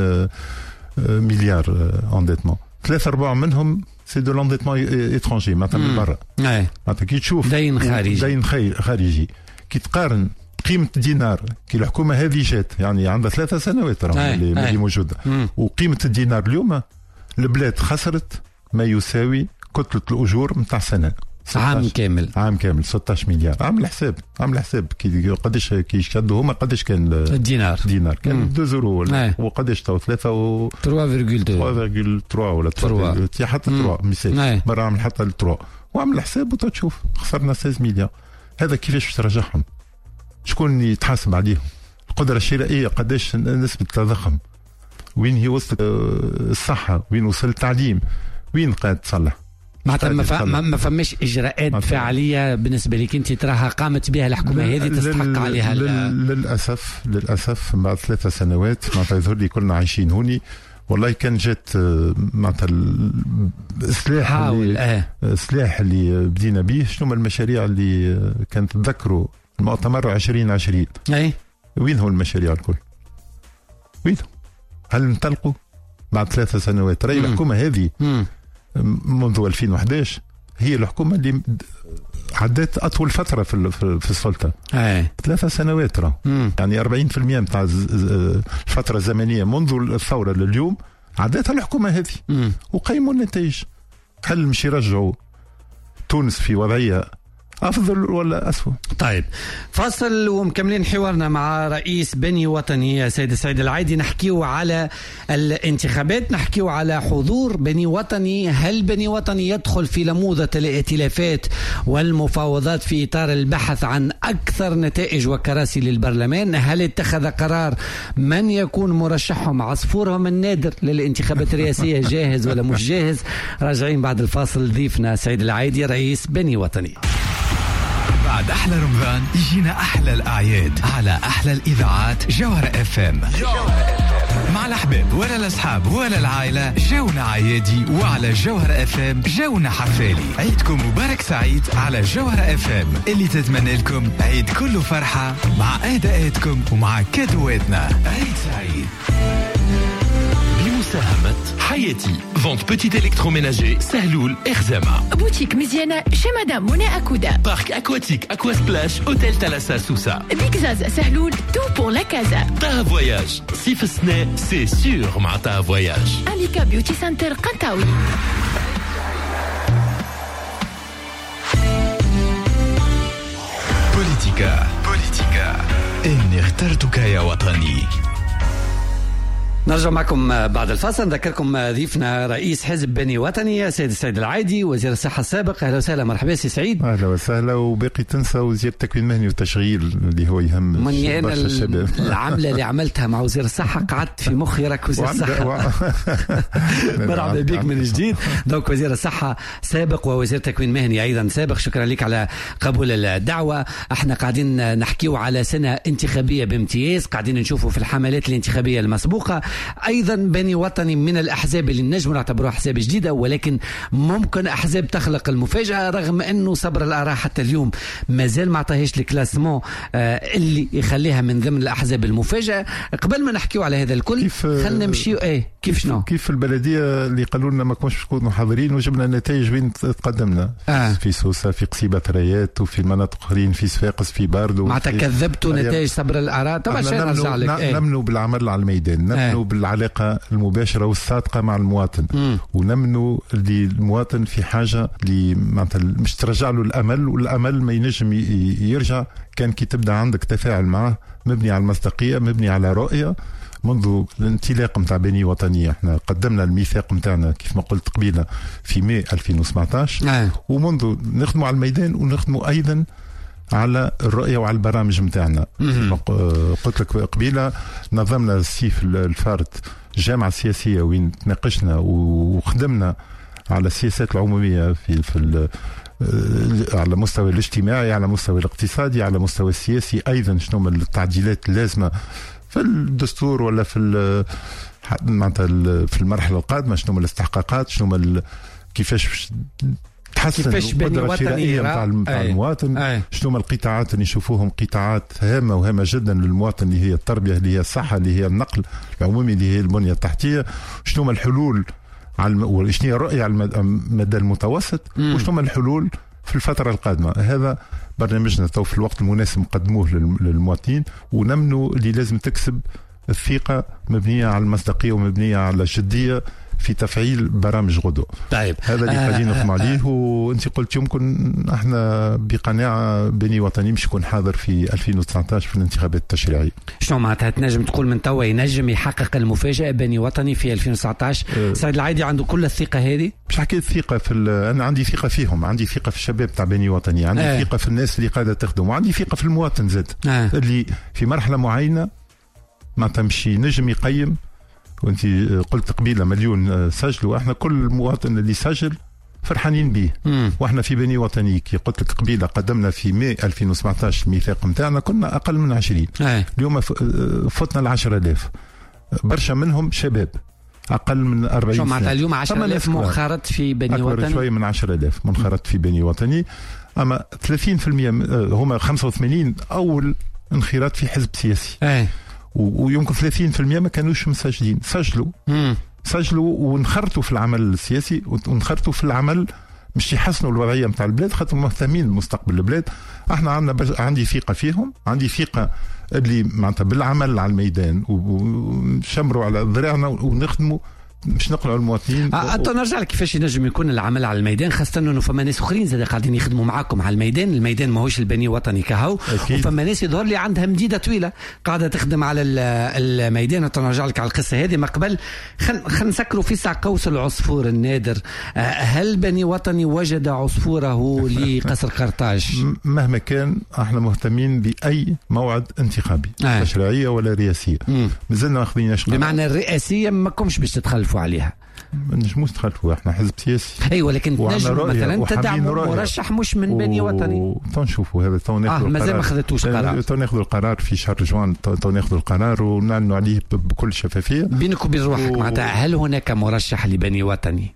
مليار انديتمون ثلاثة أربعة منهم سي دو لانديتمون اترونجي معناتها من برا. معناتها كي تشوف دين خارجي دين خارجي كي تقارن قيمه الدينار كي الحكومه هذه جات يعني عندها ثلاثة سنوات راهي اللي موجوده وقيمه الدينار اليوم البلاد خسرت ما يساوي كتله الاجور نتاع سنه عام كامل عام كامل ستة عشر مليار. عامل حساب عامل حساب كي قداش كي شدوا هما قداش كان الدينار دينار كان اثنين يورو وقداش تو ثلاثة و ثلاثة فاصلة ثلاثة ولا ثلاثة حتى ثلاثة مثال مرة عامل حتى ثلاثة وعامل حساب وتشوف خسرنا ستة مليار. هذا كيفاش ترجعهم؟ شكون يتحاسب عليهم؟ القدرة الشرائية قداش نسبة التضخم وين هي وصلت الصحة وين وصل التعليم وين قاعد تصلح؟ معناتها ما, ما فماش اجراءات فعاليه بالنسبه لك انت تراها قامت بها الحكومه هذه تستحق عليها للاسف للاسف بعد ثلاثة سنوات معناتها يظهر لي كلنا عايشين هوني والله كان جات معناتها السلاح اللي السلاح اللي بدينا به شنو المشاريع اللي كانت تذكروا المؤتمر عشرين عشرين اي وين هو المشاريع الكل وين هل انطلقوا بعد ثلاثة سنوات؟ راهي الحكومه هذه مم. منذ ألفين وأحد عشر هي الحكومة اللي عدت أطول فترة في في السلطة. أي. ثلاثة سنوات راه يعني أربعين بالمئة نتاع الفترة الزمنية منذ الثورة لليوم عدتها الحكومة هذه وقيموا النتائج. هل مش يرجعوا تونس في وضعية أفضل ولا أسوأ؟ طيب فاصل ومكملين حوارنا مع رئيس بني وطني سيد سعيد العايدي. نحكيو على الانتخابات نحكيو على حضور بني وطني. هل بني وطني يدخل في لموذة الائتلافات والمفاوضات في إطار البحث عن أكثر نتائج وكراسي للبرلمان؟ هل اتخذ قرار من يكون مرشحهم عصفورهم النادر للانتخابات الرئاسية جاهز ولا مش جاهز؟ راجعين بعد الفاصل. ضيفنا سعيد العايدي رئيس بني وطني. بعد أحلى رمضان يجينا أحلى الأعياد على أحلى الإذاعات جوهرة اف ام. مع الأحباب ولا الأصحاب ولا العائلة، جونا عيادي وعلى جوهر اف ام جونا حفالي. عيدكم مبارك سعيد على جوهر اف ام اللي تتمنى لكم عيد كله فرحة مع أداءاتكم ومع كادواتنا. عيد سعيد. بمساهمة حياتي فونت بوتيت إلكتروميناجي سهلول إخزامة، بوتيك مزيانة شي مدام منى أكودا، بارك أكواتيك أكوا سبلاش أوتيل تلاسا سوسا، بيكزاز سهلول تو بور لا كازا، طه فواياج صيف السنة سي سيور مع طه فواياج، أليكا بيوتي سنتر قنطاوي. بوليتيكا بوليتيكا إني اخترتك يا وطني. نرجع معكم بعد الفاصل. نذكركم ضيفنا رئيس حزب بني وطني سيد السيد العايدي وزير الصحة السابق. أهلا وسهلا، مرحبا سي سعيد. أهلا وسهلا. وباقي تنسى وزير التكوين المهني والتشغيل اللي هو يهم من برشا الشباب. العملة اللي عملتها مع وزير الصحة قعدت في مخي راك وزير الصحة. مرحبا بك من جديد. دونك وزير الصحة سابق ووزير تكوين مهني أيضا سابق، شكرا لك على قبول الدعوة. احنا قاعدين نحكيو على سنة انتخابية بامتياز، قاعدين نشوفوا في الحملات الانتخابية المسبوقة أيضا بني وطني من الأحزاب اللي نجموا نعتبروها أحزاب جديدة، ولكن ممكن أحزاب تخلق المفاجأة، رغم أنه صبر الآراء حتى اليوم مازال ما عطاهيش الكلاسمون اللي يخليها من ضمن الأحزاب المفاجأة. قبل ما نحكيو على هذا الكل خلنا نمشيو ايه كيف شنو كيف البلدية اللي قالوا لنا ما كناش تكونوا حاضرين وجبنا نتائج وين تقدمنا آه. في سوسة، في قصيبة ريات، وفي مناطق أخرين، في صفاقس، في باردو. معناتها كذبتوا نتائج صبر الآراء. طبعا شيء نرجع لك ايه. نمنوا بالعمل على الميدان، نمنوا آه. بالعلاقة المباشرة والصادقة مع المواطن، م. ونمنوا اللي المواطن في حاجة اللي معناتها مش ترجع له الأمل، والأمل ما ينجم يرجع كان كي تبدأ عندك تفاعل معه مبني على المصداقية، مبني على رؤية. منذ الانطلاق متاع بني وطنية احنا قدمنا الميثاق متاعنا كيف ما قلت قبيلة في ماي ألفين وسبعطاش، آه. ومنذ نخدموا على الميدان ونخدموا أيضا على الرؤية وعلى البرامج متاعنا. قلت لك قبيلة نظمنا السيف الفارد جامعة سياسية وين تناقشنا وخدمنا على السياسات العمومية في في على مستوى الاجتماعي، على مستوى الاقتصادي، على مستوى السياسي أيضا. شنو من التعديلات اللازمة في الدستور ولا في معناتها في المرحلة القادمة، شنو من الاستحقاقات، شنو من كيفاش تحسن القدرة الشرائية نتاع المواطن، شنو من القطاعات اللي نشوفوهم قطاعات هامة وهامة جدا للمواطن، اللي هي التربية، اللي هي الصحة، اللي هي النقل العمومي، اللي هي البنية التحتية، شنو من الحلول على وشنو هي الرؤية على المدى المتوسط، وشنو من الحلول في الفترة القادمة. هذا برنامجنا تو في الوقت المناسب نقدموه للمواطنين، ونمنوا اللي لازم تكسب الثقة مبنية على المصداقية ومبنية على جدية في تفعيل برامج غدو. طيب هذا اللي قاعدين آه نخدم عليه. وانت قلت يمكن احنا بقناعه بني وطني مش يكون حاضر في ألفين وتسعطاش في الانتخابات التشريعيه. شنو معناتها تنجم تقول من توا ينجم يحقق المفاجاه بني وطني في ألفين وتسعطاش؟ أه سعيد العايدي عنده كل الثقه هذه؟ مش حكيت ثقه في انا عندي ثقه فيهم، عندي ثقه في الشباب تاع بني وطني، عندي أه ثقه في الناس اللي قاعده تخدم، وعندي ثقه في المواطن زاد أه اللي في مرحله معينه ما تمشي نجم يقيم. وانت قلت قبيله مليون سجلوا، احنا كل مواطن اللي سجل فرحانين به. مم. واحنا في بني وطني كي قلت لك قبيله قدمنا في ماي ألفين وسبعطاش الميثاق نتاعنا كنا اقل من عشرين. أي. اليوم فتنا العشرة آلاف، برشا منهم شباب اقل من أربعين سنه. شو معناتها اليوم عشرة آلاف منخرط في بني وطني؟ اكبر شويه من عشرة آلاف منخرط في بني وطني، اما ثلاثين بالمئة هما خمسة وثمانين اول انخراط في حزب سياسي. أي. ويمكن ثلاثين بالمئة ما كانوش مسجلين، سجلوا مم. سجلوا ونخرطوا في العمل السياسي ونخرطوا في العمل مش يحسنوا الوضعية متاع البلاد، خاطر مهتمين بمستقبل البلاد. احنا عندنا بج... عندي ثقة فيهم، عندي ثقة اللي معناتها بالعمل على الميدان ونشمروا على ذراعنا ونخدموا مش نقلعوا المواطنين. أنت نرجع لك كيفاش ينجم يكون العمل على الميدان، خاصة إنه فما ناس أخرين زاد قاعدين يخدموا معاكم على الميدان. الميدان ماهوش البني وطني كهو، وفما ناس يظهر لي عندها مديدة طويلة قاعدة تخدم على الميدان. أنت نرجع لك على القصة هذه ما قبل. خل خل نسكروا في ساع قوس العصفور النادر. هل بني وطني وجد عصفوره لقصر قرطاج؟ مهما كان احنا مهتمين بأي موعد انتخابي آه. تشريعية ولا رئاسية، مازلنا ما خذيناش. بمعنى الرئاسية ما كمش باش تدخل تختلفوا عليها. ما نجموش نختلفوا، احنا حزب سياسي. اي ولكن تنجم مثلا تدعموا مرشح مش من بني وطني. تو نشوفوا هذا تو ناخذ اه مازال ما خذتوش قرار. تو ناخذ القرار في شهر جوان، تو ناخذ القرار ونعلنوا عليه بكل شفافيه. بينك وبين روحك و... معناتها هل هناك مرشح لبني وطني؟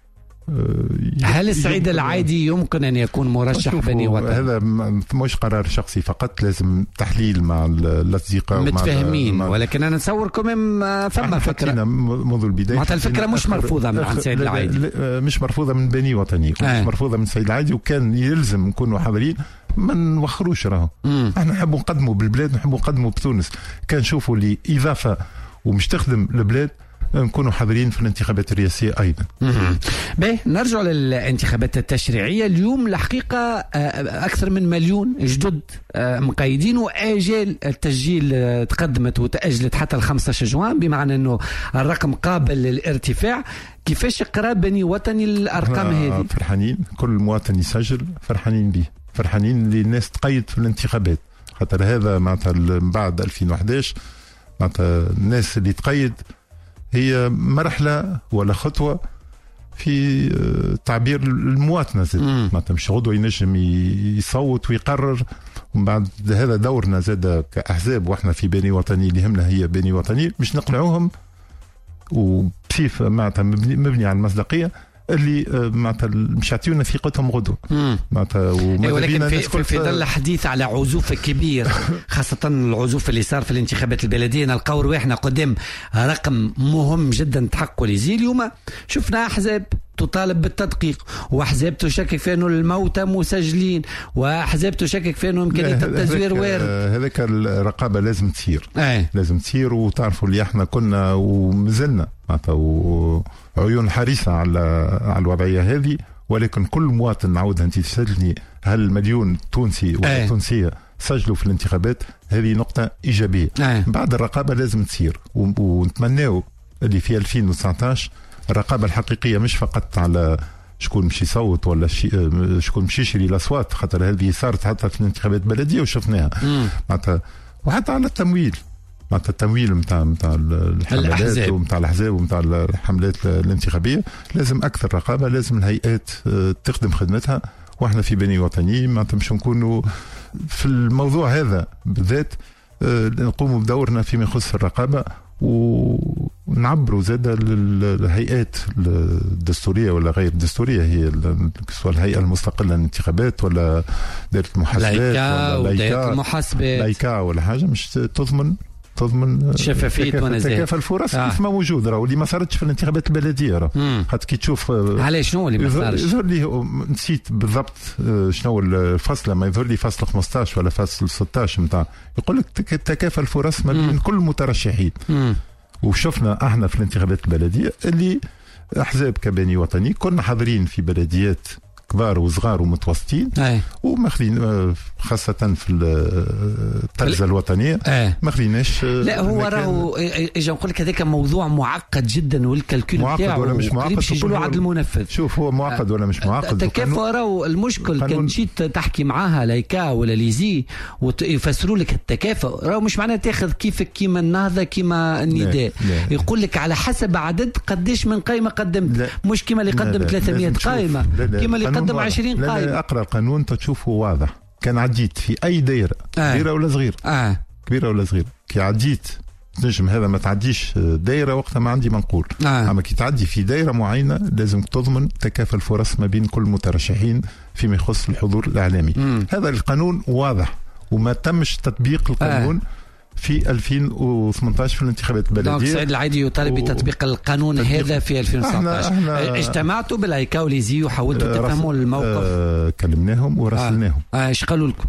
هل السعيد العايدي يمكن أن يكون مرشح بني وطني؟ هذا مش قرار شخصي فقط، لازم تحليل مع الأصدقاء متفاهمين، ولكن أنا نتصوركم فما فكرة منذ البداية. معناتها الفكرة مش مرفوضة من عند السعيد العايدي، مش مرفوضة من بني وطني، آه. مش مرفوضة من السعيد العايدي، وكان يلزم نكونوا حاضرين، ما نوخروش راهو. احنا نحبوا نقدموا بالبلاد، نحبوا نقدموا بتونس، كان نشوفوا لي إضافة ومش تخدم البلاد نكونوا حاضرين في الانتخابات الرئاسية أيضا. باهي نرجع للانتخابات التشريعية. اليوم الحقيقة أكثر من مليون جدد مقيدين، وآجال التسجيل تقدمت وتأجلت حتى ال خمسة عشر جوان، بمعنى أنه الرقم قابل للارتفاع. كيفاش قرا بني وطني الأرقام هذه؟ فرحانين، كل مواطن يسجل فرحانين به، فرحانين اللي الناس تقيد في الانتخابات، خاطر هذا معناتها بعد ألفين وأحد عشر معناتها الناس اللي تقيد هي مرحلة ولا خطوة في تعبير المواطنة زاد، معناتها مش غدوة ينجم يصوت ويقرر، ومن بعد هذا دورنا زاد كأحزاب، واحنا في بني وطني اللي همنا هي بني وطني، مش نقنعوهم وبسيف معناتها مبني على المصداقية اللي معناتها مش يعطيونا ثقتهم غدوة معناتها. ولكن في, في, في ظل الحديث على عزوف كبير، خاصة العزوف اللي صار في الانتخابات البلدية، نلقاو رواحنا قدام رقم مهم جدا تحققوا لزي. اليوم شفنا أحزاب تطالب بالتدقيق، واحزاب تشكك في انه الموتى مسجلين، واحزاب تشكك في انه امكانيه التزوير وارد. هذاك الرقابه لازم تصير، أي. لازم تصير. وتعرفوا اللي احنا كنا ومازلنا وعيون حريصه على على الوضعيه هذه، ولكن كل مواطن نعودها انت تسالني هل المليون تونسي ولا تونسيه سجلوا في الانتخابات، هذه نقطه ايجابيه. أي. بعد الرقابه لازم تصير، ونتمناو اللي في ألفين وتسعة عشر الرقابة الحقيقية مش فقط على شكون مش يصوت ولا شكون مش يشري الأصوات، خاطر هذه صارت حتى في الانتخابات البلدية وشفناها معناتها، وحتى على التمويل معناتها التمويل متاع متاع الحملات ومتاع الأحزاب ومتاع الحملات الانتخابية لازم أكثر رقابة، لازم الهيئات تخدم خدمتها. واحنا في بني وطني معناتها مش نكونوا في الموضوع هذا بالذات نقوموا بدورنا فيما يخص الرقابة، ونعبروا زاد للهيئات الدستورية ولا غير الدستورية، هي سواء الهيئة المستقلة للانتخابات ولا دائرة المحاسبات ولا لايكا المحاسبات لايكا ولا حاجة مش تضمن تضمن شفافية ونزاهة تكافل الفرص آه. كيف ما موجود راه اللي ما صارتش في الانتخابات البلدية راه حتى كي تشوف على شنو اللي ما صارش يظهر لي نسيت بالضبط شنو الفصل، ما يظهر لي فصل خمسة عشر ولا فصل ستة عشر نتاع يقول لك تكافل الفرص ما بين كل المترشحين. وشفنا احنا في الانتخابات البلدية اللي احزاب كبني وطني كنا حاضرين في بلديات كبار وصغار ومتوسطين وماخذين خاصة في الترزة الوطنية ما خذيناش. لا هو راهو اجا نقول لك هذاك موضوع معقد جدا والكالكول معقد ولا مش معقد يجيبوا عاد المنفذ. شوف هو معقد ولا مش معقد التكافؤ راهو المشكل كان جيت تحكي معاها لايكا ولا ليزي ويفسروا لك التكافؤ راهو مش معناه تاخذ كيفك كيما النهضة كيما النداء، يقول لك على حسب عدد قديش من قائمة قدمت، مش كيما اللي قدم ثلاثمية قائمة كيما اللي قدم عشرين قائمة. اقرا القانون تشوفه واضح، كان عديت في اي دايره آه. كبيره ولا صغيره آه. كبيره ولا صغيره، كي عديت تنجم هذا ما تعديش دايره وقتها ما عندي منقول آه. اما كي تعدي في دايره معينه لازم تضمن تكافل فرص ما بين كل المترشحين فيما يخص الحضور الاعلامي. مم. هذا القانون واضح وما تمش تطبيق القانون آه. في ألفين وثمانية عشر في الانتخابات البلدية. دونك سعيد العايدي يطالب بتطبيق القانون هذا في ألفين وتسعة عشر. اجتمعتوا بالايكا وليزي وحاولتوا تفهموا الموقف؟ آه كلمناهم وراسلناهم. اه ايش قالوا لكم؟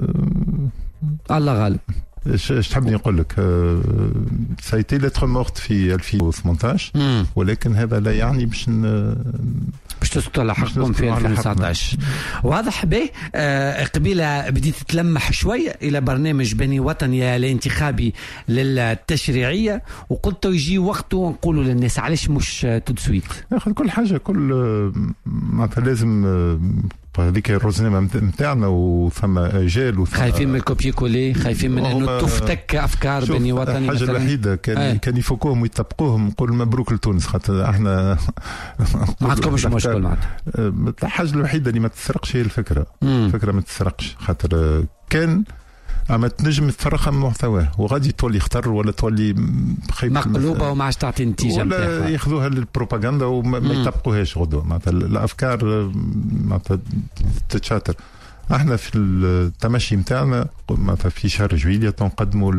آه الله غالب. ايش تحبني نقول لك؟ سايتي لتر مورت في ألفين وثمانية عشر مم. ولكن هذا لا يعني باش باش تسقط على حقكم في ألفين وتسعة عشر. واضح به. آه قبيله بديت تلمح شويه الى برنامج بني وطني الانتخابي للتشريعيه، وقلت يجي وقته ونقولوا للناس علاش مش تدسويت ياخذ كل حاجه كل معناتها لازم هذيك الروزنامه نتاعنا وثم اجال وثم خايفين من الكوبي كولي، خايفين من انه تفتك افكار بني وطني. الحاجه الوحيده كان آه. كان يفكوهم ويطبقوهم، نقول مبروك لتونس، خاطر احنا ما عندكمش مشكل معناتها. الحاجه الوحيده اللي ما تسرقش هي الفكره، الفكره ما تسرقش، خاطر كان اما تنجم تفرغها من محتواه وغادي تولي خطر ولا تولي مقلوبه وما عادش تعطي نتيجه نتاعها، ولا ياخذوها للبروباغندا وما يطبقوهاش غدوه. معناتها الافكار معناتها تتشاتر. احنا في التمشي نتاعنا معناتها في شهر جويلية نقدموا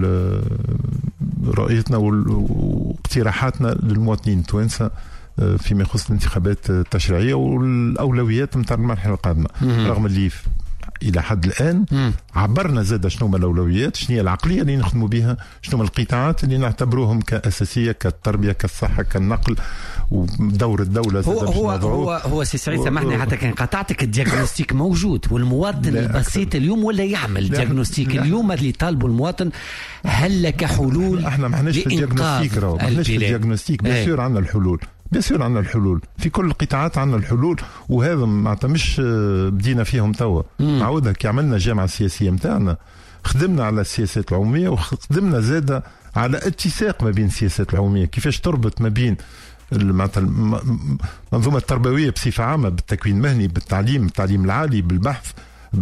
رؤيتنا واقتراحاتنا للمواطنين التوانسه فيما يخص الانتخابات التشريعيه والاولويات نتاع المرحله القادمه. رغم اللي الى حد الان مم. عبرنا زاد شنو هما الاولويات، شنو هي العقليه اللي نخدموا بها، شنو هما القطاعات اللي نعتبروهم كاساسيه، كالتربيه، كالصحه، كالنقل، ودور الدوله. هو هو هو هو سي سعيد سامحني حتى كان قطعتك، الدياغنوستيك موجود والمواطن البسيط اليوم ولا يعمل دياغنوستيك. اليوم اللي طالبوا المواطن هل لك حلول؟ احنا ما احناش في الدياغنوستيك، راهو ما احناش في الدياغنوستيك، بيان سور عندنا الحلول، بيصير عندنا الحلول في كل القطاعات، عندنا الحلول، وهذا معناتها مش بدينا فيهم توا. نعاودها كي عملنا الجامعه السياسيه نتاعنا خدمنا على السياسات العموميه وخدمنا زاده على اتساق ما بين السياسات العموميه، كيفاش تربط ما بين معناتها المنظومه التربويه بصفه عامه بالتكوين المهني، بالتعليم، التعليم العالي، بالبحث،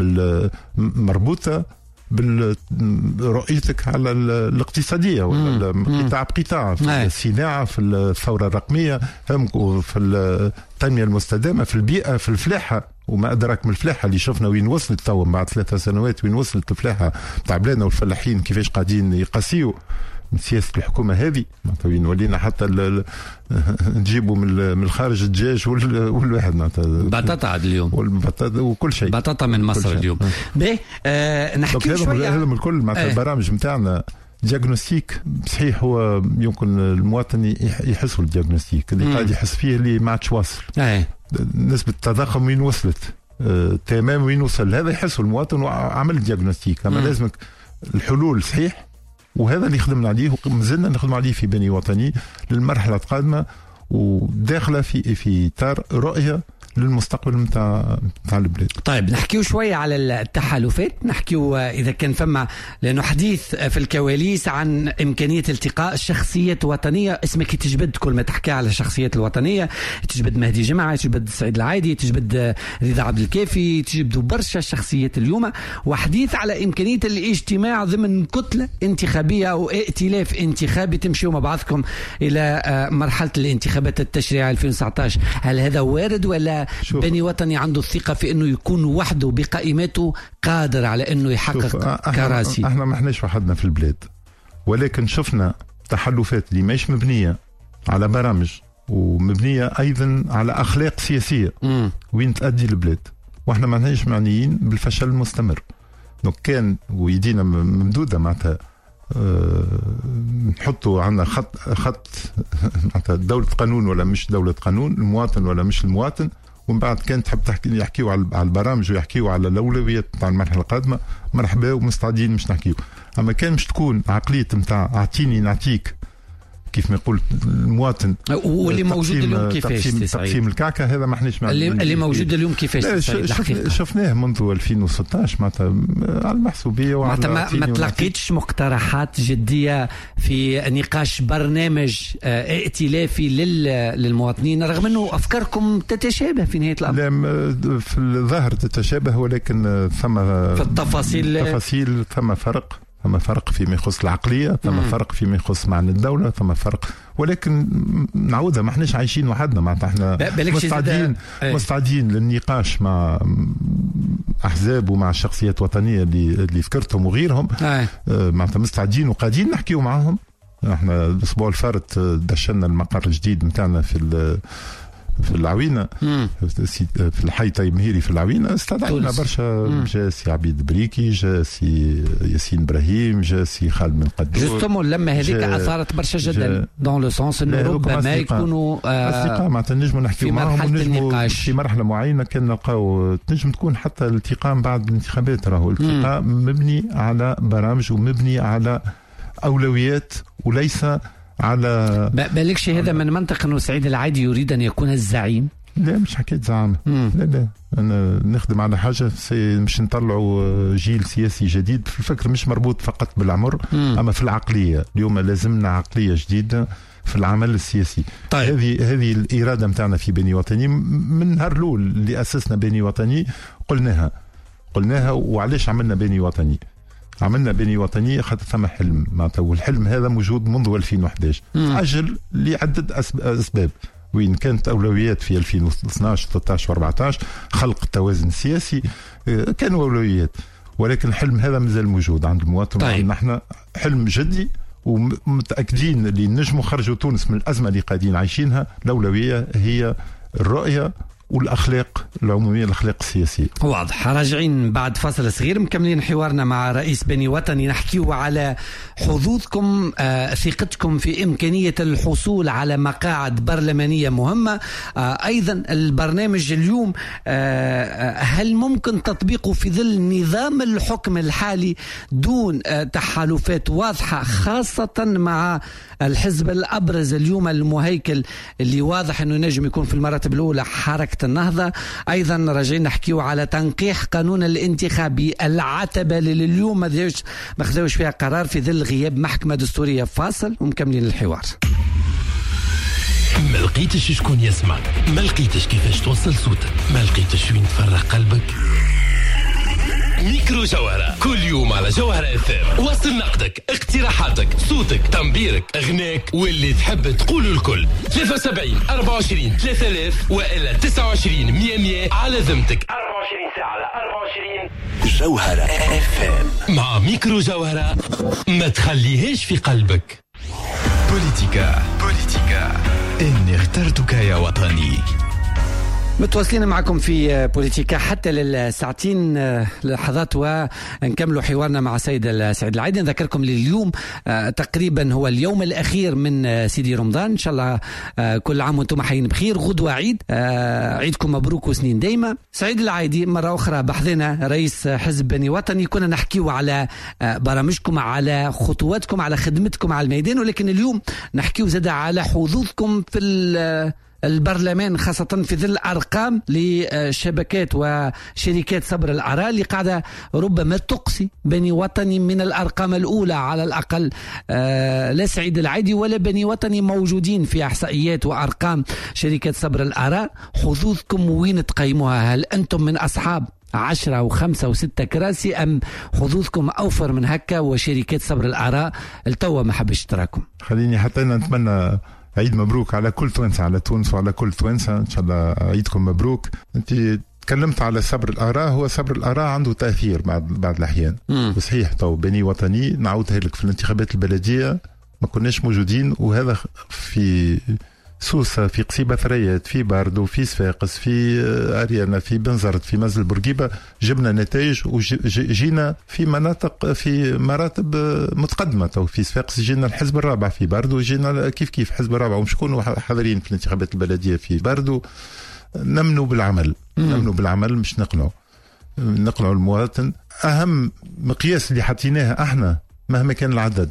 بالمربوطه برؤيتك على الاقتصاديه ولا قطاع بقطاع، في الصناعه، في الثوره الرقميه، في التنميه المستدامه، في البيئه، في الفلاحه، وما ادراك من الفلاحه اللي شفنا وين وصلت تو بعد ثلاثة سنوات، وين وصلت الفلاحه تاع بلادنا والفلاحين كيفاش قاعدين يقاسيوا من سياسه الحكومه هذه. معناتها وين ولينا حتى نجيبوا من الخارج الدجاج والواحد معناتها بطاطا اليوم والبطاطا وكل شيء، بطاطا من مصر اليوم. باهي آه نحكي شويه هذا من الكل معناتها آه. البرامج نتاعنا دياغنوستيك صحيح، هو يمكن المواطن يحس بالدياغنوستيك اللي قاعد يحس فيه اللي ما عادش واصل آه. نسبه التضخم وين وصلت، آه تمام وين وصل، هذا يحسه المواطن وعمل دياغنوستيك. اما لازمك الحلول صحيح، وهذا اللي خدمنا عليه ومازلنا نخدم عليه في بني وطني للمرحله القادمه، وداخله في في اطار رؤيه للمستقبل نتاع نتاع البلاد. طيب نحكيو شويه على التحالفات، نحكيو اذا كان فما، لانه حديث في الكواليس عن امكانيه التقاء شخصيات وطنيه. اسمك تجبد كل ما تحكي على الشخصيات الوطنيه، تجبد مهدي جمعه، تجبد سعيد العايدي، تجبد رضا عبد الكافي، تجبد برشا شخصيات اليوم، وحديث على امكانيه الاجتماع ضمن كتله انتخابيه او ائتلاف انتخابي تمشيوا مع بعضكم الى مرحله الانتخابات التشريعيه ألفين وتسعطاش. هل هذا وارد ولا شوف. بني وطني عنده الثقة في انه يكون وحده بقائمته قادر على انه يحقق كراسي؟ احنا ما احناش وحدنا في البلاد، ولكن شفنا تحالفات اللي ماهيش مبنية على برامج ومبنية ايضا على اخلاق سياسية م. وين تؤدي البلاد، واحنا ما احناش معنيين بالفشل المستمر. دونك كان ويدينا ممدودة معناتها أه نحطوا عندنا خط خط معناتها دولة قانون ولا مش دولة قانون، المواطن ولا مش المواطن، ومن بعد كان تحب تحكي يحكيوا على البرامج ويحكيوا على الاولويات نتاع المرحله القادمه، مرحبا ومستعدين مش نحكيوا. اما كان مش تكون عقليه نتاع اعطيني نعطيك كيف ما قلت المواطن، واللي موجود اليوم كيفاش تقسيم, تقسيم الكعكه هذا ما احناش اللي, اللي موجود اليوم كيفاش شف شفناه منذ ألفين وستطاش معناتها على المحسوبيه وعلى ما, ما تلقيتش مقترحات جديه في نقاش برنامج ائتلافي للمواطنين، رغم انه افكاركم تتشابه في نهايه الامر؟ لا في الظاهر تتشابه، ولكن ثم في التفاصيل التفاصيل ثم فرق، ثم فرق فيما يخص العقلية، ثم فرق فيما يخص معنى الدولة، ثم فرق، ولكن نعودها ما احناش عايشين وحدنا معناتها احنا مستعدين مستعدين للنقاش مع احزاب ومع شخصيات وطنية اللي اللي فكرتهم وغيرهم معناتها مستعدين وقاعدين نحكيوا معهم. احنا الاسبوع الفارت دشنا المقر الجديد نتاعنا في في العوينة مم. في الحي طيب مهيري في العوينة، استدعينا برشا، جا سي عبيد بريكي، جا سي ياسين إبراهيم، جا سي خالد بن قدور. جوستومون لما هذيك أثارت برشا جدل دون لو سونس انه ربما يكونوا اصدقاء معناتها نجموا نحكيوا معهم ونجموا في مرحلة معينة كان نلقاو تنجم تكون حتى الالتقاء بعد الانتخابات، راهو الالتقاء مبني على برامج ومبني على أولويات وليس على بالكش هذا من منطق انه سعيد العايدي يريد ان يكون الزعيم. لا مش حكيت زعامة، لا لا أنا نخدم على حاجة مش نطلعوا جيل سياسي جديد في الفكر، مش مربوط فقط بالعمر م. أما في العقلية. اليوم لازمنا عقلية جديدة في العمل السياسي. طيب. هذه هذه الإرادة متاعنا في بني وطني من نهار الأول اللي أسسنا بني وطني قلناها قلناها وعلاش عملنا بني وطني؟ عملنا بني وطني خاطر ثم حلم معناتها، والحلم هذا موجود منذ ألفين وأحد عشر أجل لعدة أسباب. وين كانت أولويات في ألفين واثناش ثلاثة عشر وأربعة عشر خلق التوازن السياسي، كانوا أولويات، ولكن الحلم هذا مازال موجود عند المواطن. طيب. نحن حلم جدي ومتأكدين اللي نجموا خرجوا تونس من الأزمة اللي قاعدين عايشينها. الأولوية هي الرؤية والأخلاق العمومية، الأخلاق السياسية. واضح. راجعين بعد فاصل صغير، مكملين حوارنا مع رئيس بني وطني، نحكيو على حظوظكم، آه، ثقتكم في إمكانية الحصول على مقاعد برلمانية مهمة. آه، أيضا البرنامج اليوم آه، هل ممكن تطبيقه في ظل نظام الحكم الحالي دون آه، تحالفات واضحة، خاصة مع الحزب الأبرز اليوم المهيكل اللي واضح أنه نجم يكون في المراتب الأولى حركة النهضة. أيضا راجعين نحكيو على تنقيح قانون الانتخابي، العتبة اللي اليوم ما خذوش فيها قرار في ظل غياب محكمة دستورية. فاصل ومكملين الحوار. ما لقيتش شكون يسمعك، ما لقيتش كيفاش توصل صوتك، ما لقيتش وين تفرغ قلبك. ميكرو جوهرة كل يوم على جوهرة اف ام. وصل نقدك، اقتراحاتك، صوتك، تنبيرك، اغناك واللي تحب تقوله الكل. ثلاثة وسبعين أربعة وعشرين ثلاثة آلاف والا تسعة وعشرين مية مية على ذمتك. أربعة وعشرين ساعة على أربعة وعشرين جوهرة اف ام. مع ميكرو جوهرة ما تخليهاش في قلبك. بوليتيكا بوليتيكا إني اخترتك يا وطني. متواصلين معكم في بوليتيكا حتى للساعتين لحظات، ونكملوا حوارنا مع سيد سعيد العايدي. نذكركم لليوم تقريبا هو اليوم الأخير من سيدي رمضان. إن شاء الله كل عام وانتم حيين بخير. غدوة عيد، عيدكم مبروك وسنين دايما. سعيد العايدي مرة أخرى بحثنا رئيس حزب بني وطني، كنا نحكيو على برامجكم، على خطواتكم، على خدمتكم على الميدان، ولكن اليوم نحكيو زاد على حظوظكم في البرلمان، خاصة في ظل أرقام لشبكات وشركات صبر الأراء اللي قاعدة ربما تقصي بني وطني من الأرقام الأولى على الأقل. آه لا سعيد العايدي ولا بني وطني موجودين في إحصائيات وأرقام شركات صبر الأراء. حظوظكم وين تقيموها؟ هل أنتم من أصحاب عشرة وخمسة وستة كراسي أم حظوظكم أوفر من هكا وشركات صبر الأراء التوى ما حبش تراكم؟ خليني حتى نتمنى عيد مبروك على كل توانسة، على تونس وعلى كل توانسة. إن شاء الله عيدكم مبروك. أنت تكلمت على صبر الآراء، هو صبر الآراء عنده تأثير بعض بعض الأحيان. وصحيح تو بني وطني نعودها لك في الانتخابات البلدية ما كناش موجودين، وهذا في سوسة، في قصيبة ثريات، في باردو، في صفاقس، في أريانا، في بنزرت، في مزل بورقيبة، جبنا نتائج وجينا في مناطق في مراتب متقدمة. تو في صفاقس جينا الحزب الرابع، في باردو جينا كيف كيف حزب الرابع، ومشكونوا حاضرين في الانتخابات البلدية في باردو. نمنوا بالعمل، نمنوا بالعمل مش نقنعوا نقنعوا المواطن. أهم مقياس اللي حطيناه احنا مهما كان العدد،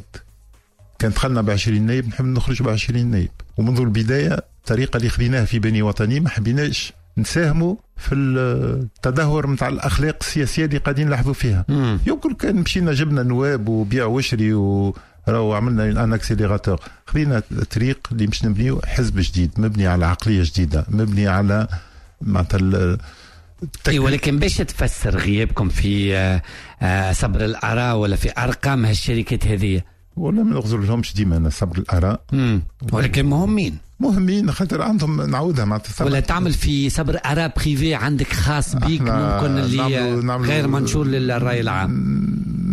كان دخلنا بعشرين نايب نحب نخرج بعشرين نايب، ومنذ البداية الطريقة اللي خذيناها في بني وطني ما حبيناش نساهموا في التدهور متاع الأخلاق السياسية اللي قاعدين نلاحظوا فيها. يمكن كان مشينا جبنا نواب وبيع وشري وراو عملنا ان اكسيليراتور، خذينا الطريق اللي مش نبنيو حزب جديد مبني على عقلية جديدة، مبني على معناتها اي. ولكن باش تفسر غيابكم في صبر الآراء ولا في أرقام هالشركات هذه؟ ولا ما نغزر لهمش ديما صبر الآراء، ولكن مهمين مهمين خاطر عندهم نعودها مع ولا تعمل في صبر آراء بريفي عندك خاص بيك ممكن اللي نعملو نعملو غير منشور للرأي العام.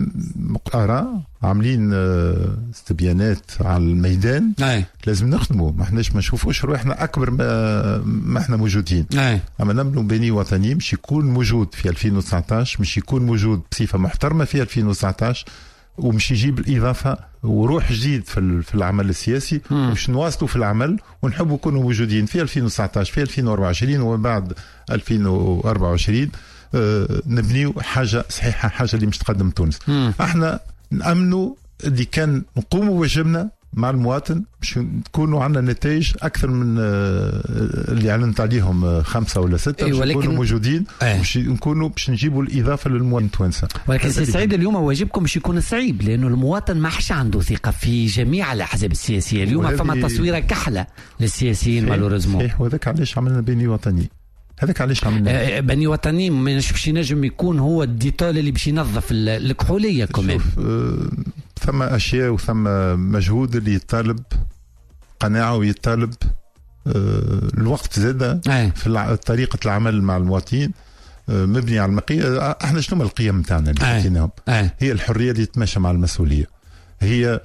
آراء عاملين استبيانات على الميدان. أي. لازم نخدموا، ما احناش ما نشوفوش روحنا اكبر ما, ما احنا موجودين. أي. اما نعملوا بني وطني مش يكون موجود في ألفين وتسعطاش، مش يكون موجود بصفة محترمة في ألفين وتسعطاش، ومش يجيب الإضافة وروح جديد في في العمل السياسي، ومش نواصلوا في العمل ونحبوا نكونوا موجودين في ألفين وتسعطاش في ألفين وأربعة وعشرين وبعد ألفين وأربعة وعشرين. آه نبنيو حاجة صحيحة، حاجة اللي مش تقدم تونس. احنا نأمنوا اللي كان نقوموا بواجبنا مع المواطن باش نكونوا عندنا نتائج اكثر من اللي اعلنت عليهم خمسه ولا سته. باش نكونوا موجودين باش نكونوا باش نجيبوا الاضافه للمواطن التوانسه. ولكن سي سعيد اليوم واجبكم باش يكون صعيب لانه المواطن ما حش عنده ثقه في جميع الاحزاب السياسيه اليوم. فما تصويره كحله للسياسيين مالوريزمون. صحيح وهذاك علاش عملنا بني وطني. هذاك علاش عملنا بني وطني مش باش ينجم يكون هو الديتول اللي باش ينظف الكحوليه كمان. ثم اشياء وثم مجهود اللي يطالب قناعه ويطالب الوقت زاده في طريقه العمل مع المواطنين مبني على المقيم. احنا شنو القيم نتاعنا اللي حكيناهم؟ هي الحريه اللي تتماشى مع المسؤوليه، هي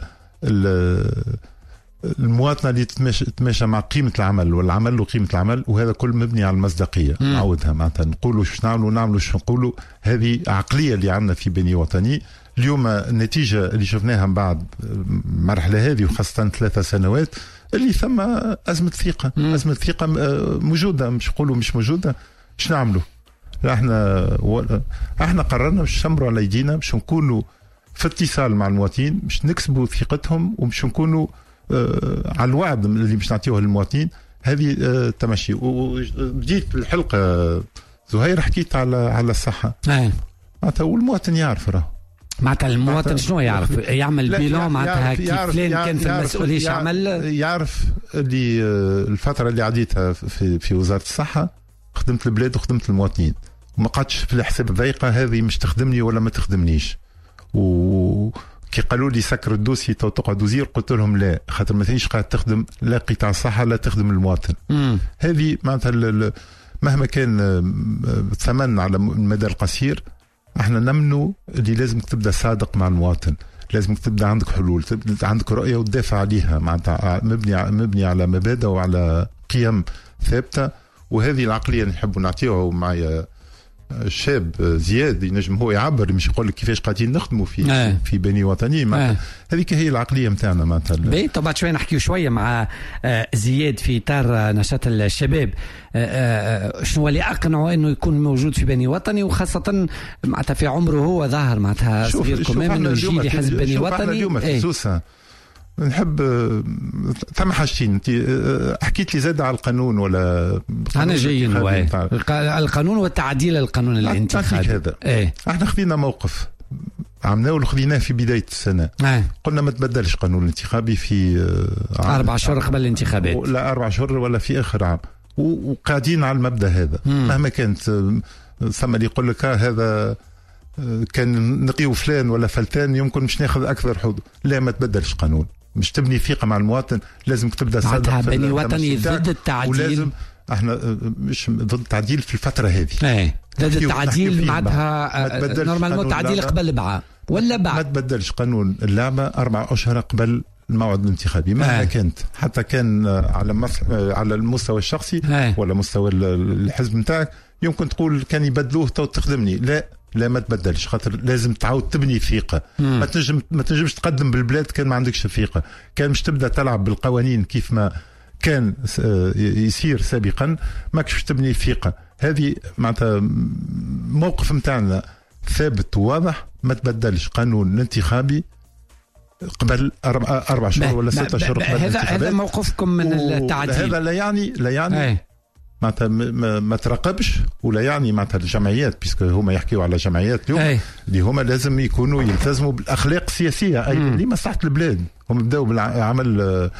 المواطنه اللي تتماشى مع قيمه العمل والعمل وقيمه العمل، وهذا كل مبني على المصداقيه. نعاودها معناتها نقولوا شو نعملوا نعملوا شو نقولوا. هذه عقليه اللي عندنا في بني وطني. اليوم النتيجه اللي شفناها من بعد المرحله هذه وخاصه ثلاثة سنوات اللي ثم ازمه ثقه. مم. ازمه ثقه موجوده، مش نقولوا مش موجوده. ايش نعملوا؟ احنا احنا قررنا باش نشمروا على يدينا باش نكونوا في اتصال مع المواطنين باش نكسبوا ثقتهم وباش نكونوا آه على الوعد اللي باش نعطيوه للمواطنين. هذه آه تمشي. وبديت الحلقه زهير حكيت على على الصحه. اي معناتها والمواطن يعرف راه معناتها المواطن شنو يعرف؟ يعمل بيلون معناتها كيف فلان كان في المسؤوليه ايش عمل. يعرف اللي الفتره اللي عديتها في في وزاره الصحه خدمت البلاد وخدمت المواطنين وما قعدتش في الحساب الضيقه هذه مش تخدمني ولا ما تخدمنيش. وكي قالوا لي سكر الدوسي تو تقعد وزير قلت لهم لا، خاطر ما تنيش قاعد تخدم لا قطاع الصحه لا تخدم المواطن. هذه معناتها مهما كان الثمن على المدى القصير احنا نمنوا اللي لازم تبدا صادق مع المواطن، لازم تبدا عندك حلول، تبدا عندك رؤيه وتدافع عليها معناتها مبني مبني على مبادئ وعلى قيم ثابته. وهذه العقليه اللي نحب نعطيوها معايا الشاب زياد ينجم هو يعبر مش يقول لك كيفاش قاعدين نخدموا في آه. في بني وطني. آه. هذيك هي العقليه نتاعنا معناتها. بي طبعا شويه نحكيو شويه مع زياد في اطار نشاط الشباب. شنو اللي اقنعه انه يكون موجود في بني وطني وخاصه معناتها في عمره هو ظاهر معناتها صغير كمان انه يجي لحزب بني وطني. اليوم في سوسه نحب ثم حاجتين. انت حكيت لي زاد على القانون ولا انا جايين القانون وتعديل القانون الانتخابي هذا. ايه احنا خذينا موقف عملناه وخذيناه في بدايه السنه. ايه قلنا ما تبدلش قانون الانتخابي في اربع شهور قبل الانتخابات، لا اربع شهور ولا في اخر عام، وقاعدين على المبدا هذا. مم. مهما كانت ثم اللي يقول لك هذا كان نقيو فلان ولا فلتان يمكن مش ناخذ اكثر حظوظ. لا ما تبدلش قانون، مش تبني ثقه مع المواطن لازم تبدا صادق. بني وطني ضد التعديل، ولازم احنا مش ضد التعديل في الفتره هذه. ايه ضد التعديل معناتها نورمالمون تعديل قبل بعد ولا بعد. ما تبدلش قانون اللعبه اربع اشهر قبل الموعد الانتخابي مهما آه. كانت، حتى كان على مص... على المستوى الشخصي آه. ولا مستوى الحزب نتاعك يمكن تقول كان يبدلوه تو تخدمني. لا لا ما تبدلش، خاطر لازم تعاود تبني ثقه. ما تنجم ما تنجمش تقدم بالبلاد كان ما عندكش ثقه، كان مش تبدا تلعب بالقوانين كيف ما كان يصير سابقا ماكش تبني ثقه. هذه معناتها موقف نتاعنا ثابت وواضح، ما تبدلش قانون انتخابي قبل أربع, أربع شهور ولا ستة شهور قبل هذا هذا موقفكم من التعديل. هذا لا يعني لا يعني أي. معناتها ما, ما تراقبش ولا يعني معناتها الجمعيات بيسكو هما يحكيوا على جمعيات اليوم أي. اللي هما لازم يكونوا يلتزموا بالاخلاق السياسيه اي لمصلحه البلاد. هم بداوا بالعمل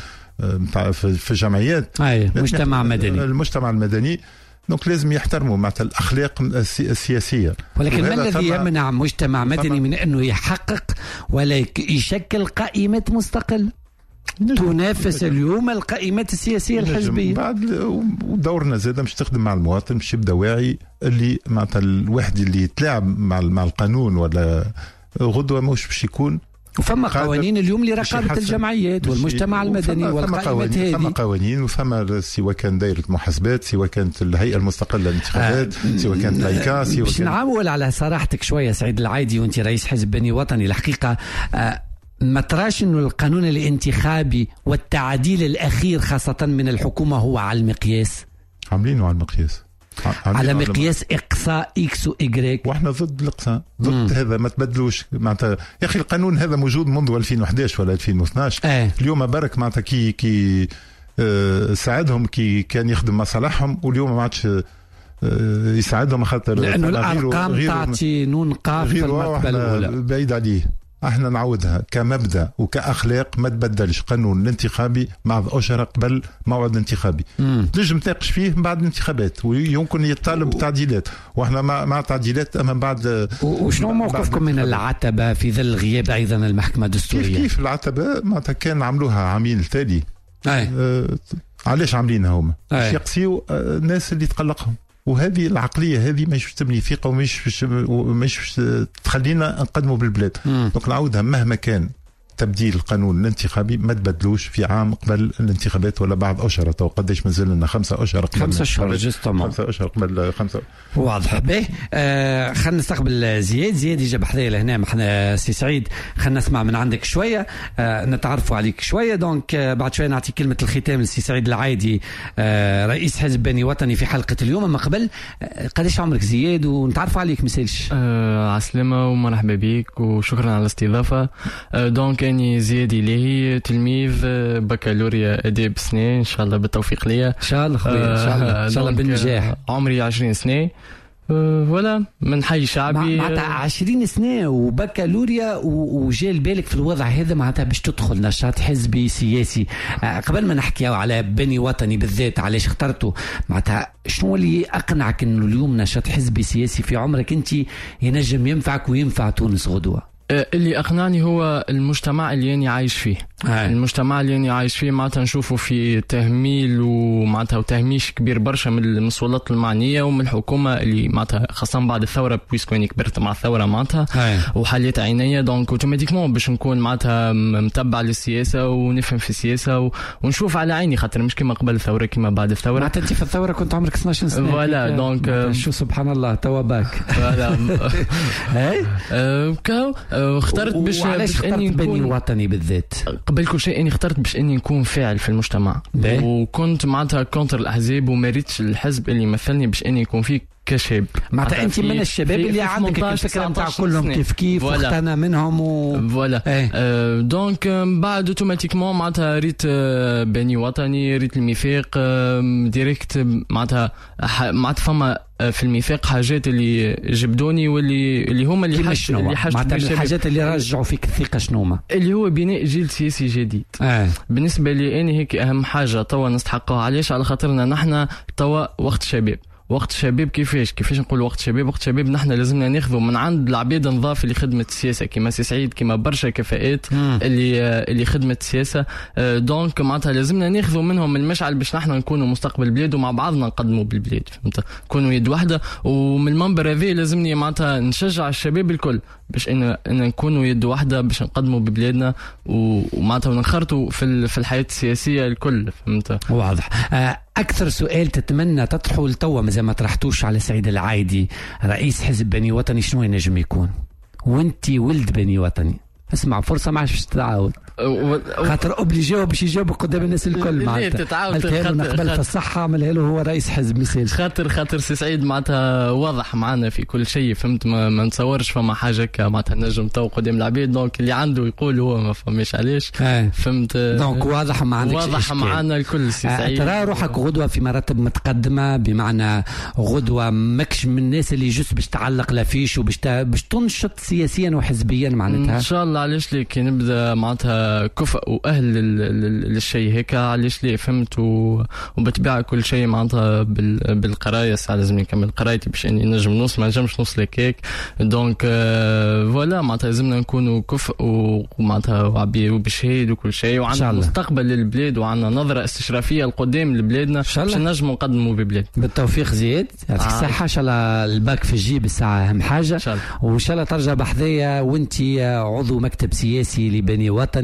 في الجمعيات اي مجتمع مدني، المجتمع المدني دونك لازم يحترموا معناتها الاخلاق السياسيه. ولكن ما الذي يمنع مجتمع مدني من انه يحقق ولا يشكل قائمه مستقله تنافس اليوم القائمات السياسيه الحزبيه؟ بعد ودورنا زاد مش تخدم مع المواطن، مش يبدا واعي اللي معناتها الواحد اللي يتلاعب مع مع القانون ولا غدوه مش باش يكون. وفما قوانين اليوم لرقابه الجمعيات والمجتمع المدني والقائمات هذه. فما قوانين وفما سواء كان دائره محاسبات، سواء كانت الهيئه المستقله للانتخابات، آه سواء كانت لايكا، سواء باش نعاول على صراحتك شويه سعيد العايدي وانت رئيس حزب بني وطني. الحقيقه آه ما تراش انه القانون الانتخابي والتعديل الاخير خاصه من الحكومه هو على المقياس؟ عاملينه على المقياس. على مقياس اقصاء اكس وايغريك. واحنا ضد الاقصاء، ضد مم. هذا ما تبدلوش معناتها. يا اخي القانون هذا موجود منذ ألفين وإحدى عشر ولا ألفين واثني عشر. آه. اليوم برك معناتها كي كي آه ساعدهم كي كان يخدم مصالحهم، واليوم ما عادش آه يساعدهم خاطر لانه الارقام تعطي نون قاف في المرتبه الاولى. بعيد عليه. احنا نعودها كمبدا وكاخلاق ما تبدلش. قانون الانتخابي مع اشهر قبل موعد انتخابي تنجم تناقش فيه بعد الانتخابات ويمكن يطالب بتعديلات، واحنا مع, مع تعديلات اما بعد. وشنو موقفكم من العتبه في ظل غياب ايضا المحكمه الدستوريه؟ كيف, كيف العتبه معناتها كان عملوها عامين تالي. آه علاش عاملينها هما؟ باش يقصيوا الناس اللي تقلقهم، وهذه العقليه هذه مش تبني ثقه ومش مش تخلينا نقدموا بالبلاد. دونك نعاودها مهما كان تبديل القانون الانتخابي ما تبدلوش في عام قبل الانتخابات ولا بعد اشهر. تو قداش مازال لنا؟ خمسة اشهر قبل خمسة اشهر جوستومون خمسة اشهر قبل خمسة. واضح. به آه خلينا نستقبل زياد. زياد يجي بحذايا لهنا محنا سي سعيد، خلينا نسمع من عندك شويه، آه نتعرفوا عليك شويه. دونك آه بعد شويه نعطي كلمه الختام للسي سعيد العايدي، آه رئيس حزب بني وطني في حلقه اليوم. اما قبل آه قداش عمرك زياد ونتعرفوا عليك؟ مسالش. آه عسلامه ومرحبا بك وشكرا على الاستضافه. آه دونك اني زياد إلهي، تلميذ بكالوريا اداب سنين، ان شاء الله بالتوفيق ليا. ان شاء الله خويا، ان شاء الله ان شاء الله بالنجاح. عمري عشرين سنه ولا من حي شعبي معناتها عشرين سنه وبكالوريا وجال بالك في الوضع هذا معناتها باش تدخل نشاط حزبي سياسي. قبل ما نحكيو على بني وطني بالذات علاش اخترته، معناتها شنو اللي اقنعك انه اليوم نشاط حزبي سياسي في عمرك انت ينجم ينفعك وينفع تونس غدوه؟ اللي أقنعني هو المجتمع اللي أنا عايش فيه. هاي. المجتمع اللي أنا عايش فيه معناتها نشوفه في تهميل ومعناتها وتهميش كبير برشا من المسؤولات المعنية ومن الحكومة اللي معناتها خاصة بعد الثورة، بويسكو أنا كبرت مع الثورة معناتها وحليت عينيا. دونك اوتوماتيكمون باش نكون معناتها متبع للسياسة ونفهم في السياسة ونشوف على عيني، خاطر مش كما قبل الثورة كما بعد الثورة. معناتها أنت في الثورة كنت عمرك اثناش سنة. ولا دونك شو سبحان الله توا باك. ولا هاي كاو اخترت باش اني بني وطني بالذات. قبل كل شيء اني اخترت باش اني نكون فاعل في المجتمع، وكنت معناتها كونتر الاحزاب وما ريتش الحزب اللي يمثلني باش اني يكون فيه كشاب. معناتها انت من الشباب اللي عندك الفكره نتاع كلهم كيف كيف واختنا منهم و فوالا. أه. دونك بعد اوتوماتيكمون معناتها ريت بني وطني، ريت الميثاق ديريكت معناتها معناتها فما في الميثاق حاجات اللي جبدوني واللي اللي هما اللي حاجة اللي حاجة الحاجات اللي رجعوا فيك الثقة شنو ما اللي هو بناء جيل سياسي جديد. آه. بالنسبة لي أنا هيك أهم حاجة توا نستحقها. علاش؟ على خاطرنا نحن توا وقت شباب. وقت شباب كيفاش كيفاش نقول وقت شباب؟ وقت شباب نحن لازمنا ناخذوا من عند العباد نضاف اللي خدمة السياسة كيما سي سعيد، كيما برشا كفاءات اللي اللي خدمة السياسة. دونك معناتها لازمنا ناخذوا منهم المشعل باش نحن نكونوا مستقبل البلاد ومع بعضنا نقدموا بالبلاد، فهمت؟ نكونوا يد واحدة. ومن المنبر هذا لازمني معناتها نشجع الشباب الكل باش ان ان نكونوا يد واحدة باش نقدموا ببلادنا ومعناتها وننخرطوا في في الحياة السياسية الكل، فهمت؟ واضح. آه أكثر سؤال تتمنى تطرحه لتوا مازال ما طرحتوش على سعيد العايدي رئيس حزب بني وطني، شنو ينجم يكون؟ وانت ولد بني وطني، اسمع فرصة ما عادش تتعاود خاطر اوبليجيو باش يجاوب قدام الناس الكل. معناتها قلتها له قبل في الصحة، عملها له هو رئيس حزب مثال. خاطر خاطر سي سعيد معناتها واضح معنا في كل شيء، فهمت؟ ما, ما نتصورش فما حاجة معناتها نجم تو قدام العباد. دونك اللي عنده يقول هو ما فماش علاش، فهمت؟ دونك واضح معنا واضح معنا الكل سي سعيد. ترى روحك غدوة في مراتب متقدمة، بمعنى غدوة ماكش من الناس اللي جست باش تعلق لافيش وباش باش تنشط سياسيا وحزبيا معناتها ان شاء الله. علاش ليه كي نبدا معناتها كفء واهل للشيء هيك، علاش ليه فهمت؟ وبتبيع كل شيء معناتها بالقرايه. ساعه لازم نكمل قرايتي باش اني نجم نوصل، ما نجمش نوصل هيك. دونك فوالا معناتها لازمنا نكونوا كفء ومعناتها وعبي وبشهيد وكل شيء، وعندنا مستقبل للبلاد وعندنا نظره استشرافيه لقدام لبلادنا باش نجموا نقدموا ببلاد. بالتوفيق زياد، يعطيك الصحه. ان شاء الله الباك في الجيب الساعه اهم حاجه، وان شاء الله ترجع بحذايا وانت عضو مكتب سياسي لبني وطني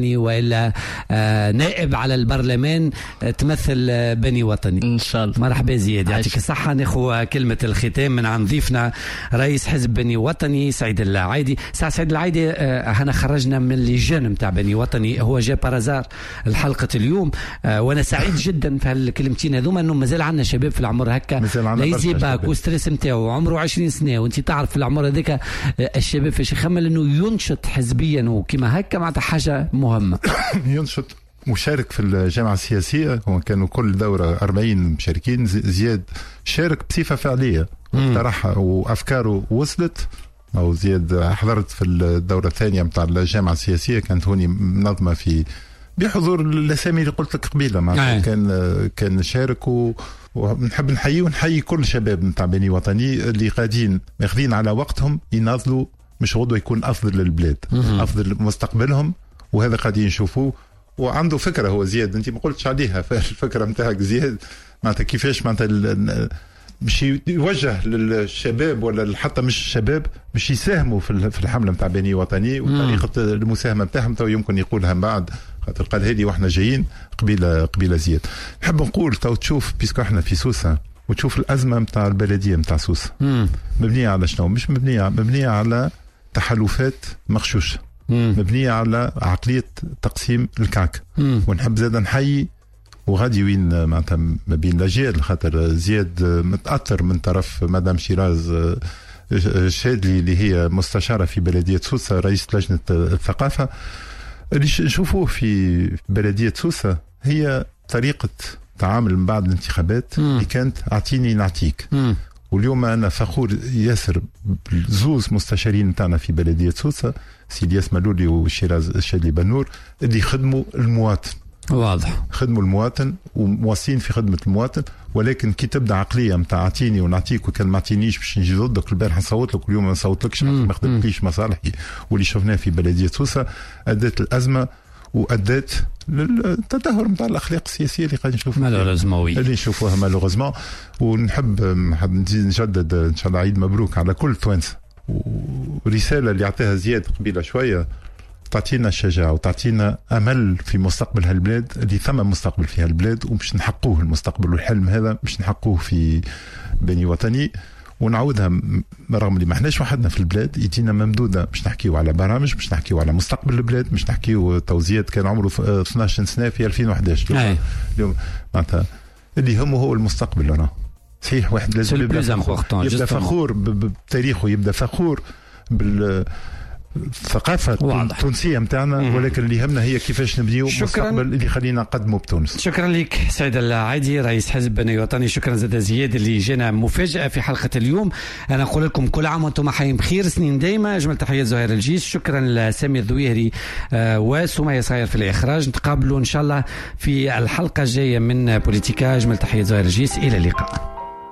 وطني والا آه نائب على البرلمان آه تمثل آه بني وطني ان شاء الله. مرحبا زياد، يعطيك الصحه. ناخذ كلمه الختام من عن ضيفنا رئيس حزب بني وطني سعيد العايدي. سعيد العايدي آه هنا خرجنا من اللجان نتاع بني وطني، هو جاء بارازار الحلقه اليوم آه وانا سعيد جدا في هالكلمتين هذوما انه مازال عندنا شباب في العمر هكا لا يزيبك والستريس نتاعو عمره عشرين سنه، وانت تعرف في العمر هذاك الشباب فاش يخمل انه ينشط حزبيا وكما هكا معناتها حاجه مهمه. ينشط مشارك في الجامعه السياسيه، هو كانوا كل دوره أربعين مشاركين، زياد شارك بصفه فعليه اقترح وافكاره وصلت. او زياد حضرت في الدوره الثانيه نتاع الجامعه السياسيه، كانت هوني منظمه في بحضور الاسامي اللي قلت لك قبيله معناتها كان كان شارك و ونحب نحيي ونحيي كل شباب نتاع بني وطني اللي قاعدين ماخذين على وقتهم يناضلوا مش غدوه يكون افضل للبلاد، افضل مستقبلهم، وهذا قاعدين نشوفوه. وعنده فكره هو زياد انت ما قلتش عليها، فالفكره نتاعك زياد معناتها كيفاش معناتها مش يوجه للشباب ولا حتى مش الشباب مش يساهموا في الحمله نتاع بني وطني، وطريقه المساهمه نتاعهم تو يمكن يقولها من بعد خاطر قال هذه واحنا جايين قبيله قبيله زياد. نحب نقول تو تشوف بيسكو احنا في سوسه وتشوف الازمه نتاع البلديه نتاع سوسه مبنيه على شنو؟ مش مبنيه مبنيه على تحالفات مغشوشه، مبنيه على عقليه تقسيم الكعك. ونحب زاد نحيي وغادي وين معناتها ما بين الاجيال، خاطر زياد متاثر من طرف مدام شيراز الشادلي اللي هي مستشاره في بلديه سوسه رئيس لجنه الثقافه. اللي نشوفوه في بلديه سوسه هي طريقه تعامل من بعد الانتخابات اللي كانت اعطيني نعطيك. واليوم انا فخور ياسر بزوز مستشارين نتاعنا في بلديه سوسه، سي الياس ملولي وشيراز الشادلي بنور، اللي خدموا المواطن. واضح خدموا المواطن ومواصلين في خدمه المواطن. ولكن كي تبدا عقليه نتاع اعطيني ونعطيك، وكان ما اعطينيش باش نجي ضدك، البارح نصوت لك واليوم ما نصوتلكش ما خدمتليش مصالحي، واللي شفناه في بلديه سوسه ادت الازمه وادت للتدهور نتاع الاخلاق السياسيه اللي قاعدين نشوفوها مالوغوزمون اللي نشوفوها مالوغوزمون. ونحب نحب نزيد نجدد ان شاء الله عيد مبروك على كل توانسه، ورساله اللي عطاها زياد قبيله شويه تعطينا الشجاعة وتعطينا أمل في مستقبل هالبلاد، اللي ثم مستقبل في هالبلاد ومش نحقوه المستقبل والحلم هذا مش نحقوه في بني وطني. ونعودها رغم اللي ما احناش وحدنا في البلاد، يدينا ممدودة، مش نحكيو على برامج، مش نحكيو على مستقبل البلاد، مش نحكيو توزيد كان عمره اثناش سنة في ألفين وأحد عشر. اليوم معناتها اللي يهمه هو المستقبل. أنا صحيح واحد لازم يبدأ فخور, يبدأ فخور بتاريخه، يبدأ فخور بال الثقافة التونسية متاعنا، ولكن اللي يهمنا هي كيفاش نبنيو المستقبل اللي خلينا نقدمه بتونس. شكرا لك سعيد العايدي رئيس حزب بني وطني. شكرا زاد زياد اللي جينا مفاجأة في حلقة اليوم. أنا أقول لكم كل عام وأنتم حيين بخير، سنين دايما. أجمل تحيات زهير الجيش. شكرا لسامي الذويهري آه وسمية صاير في الإخراج. نتقابلوا إن شاء الله في الحلقة الجاية من بوليتيكا. أجمل تحيات زهير الجيش، إلى اللقاء.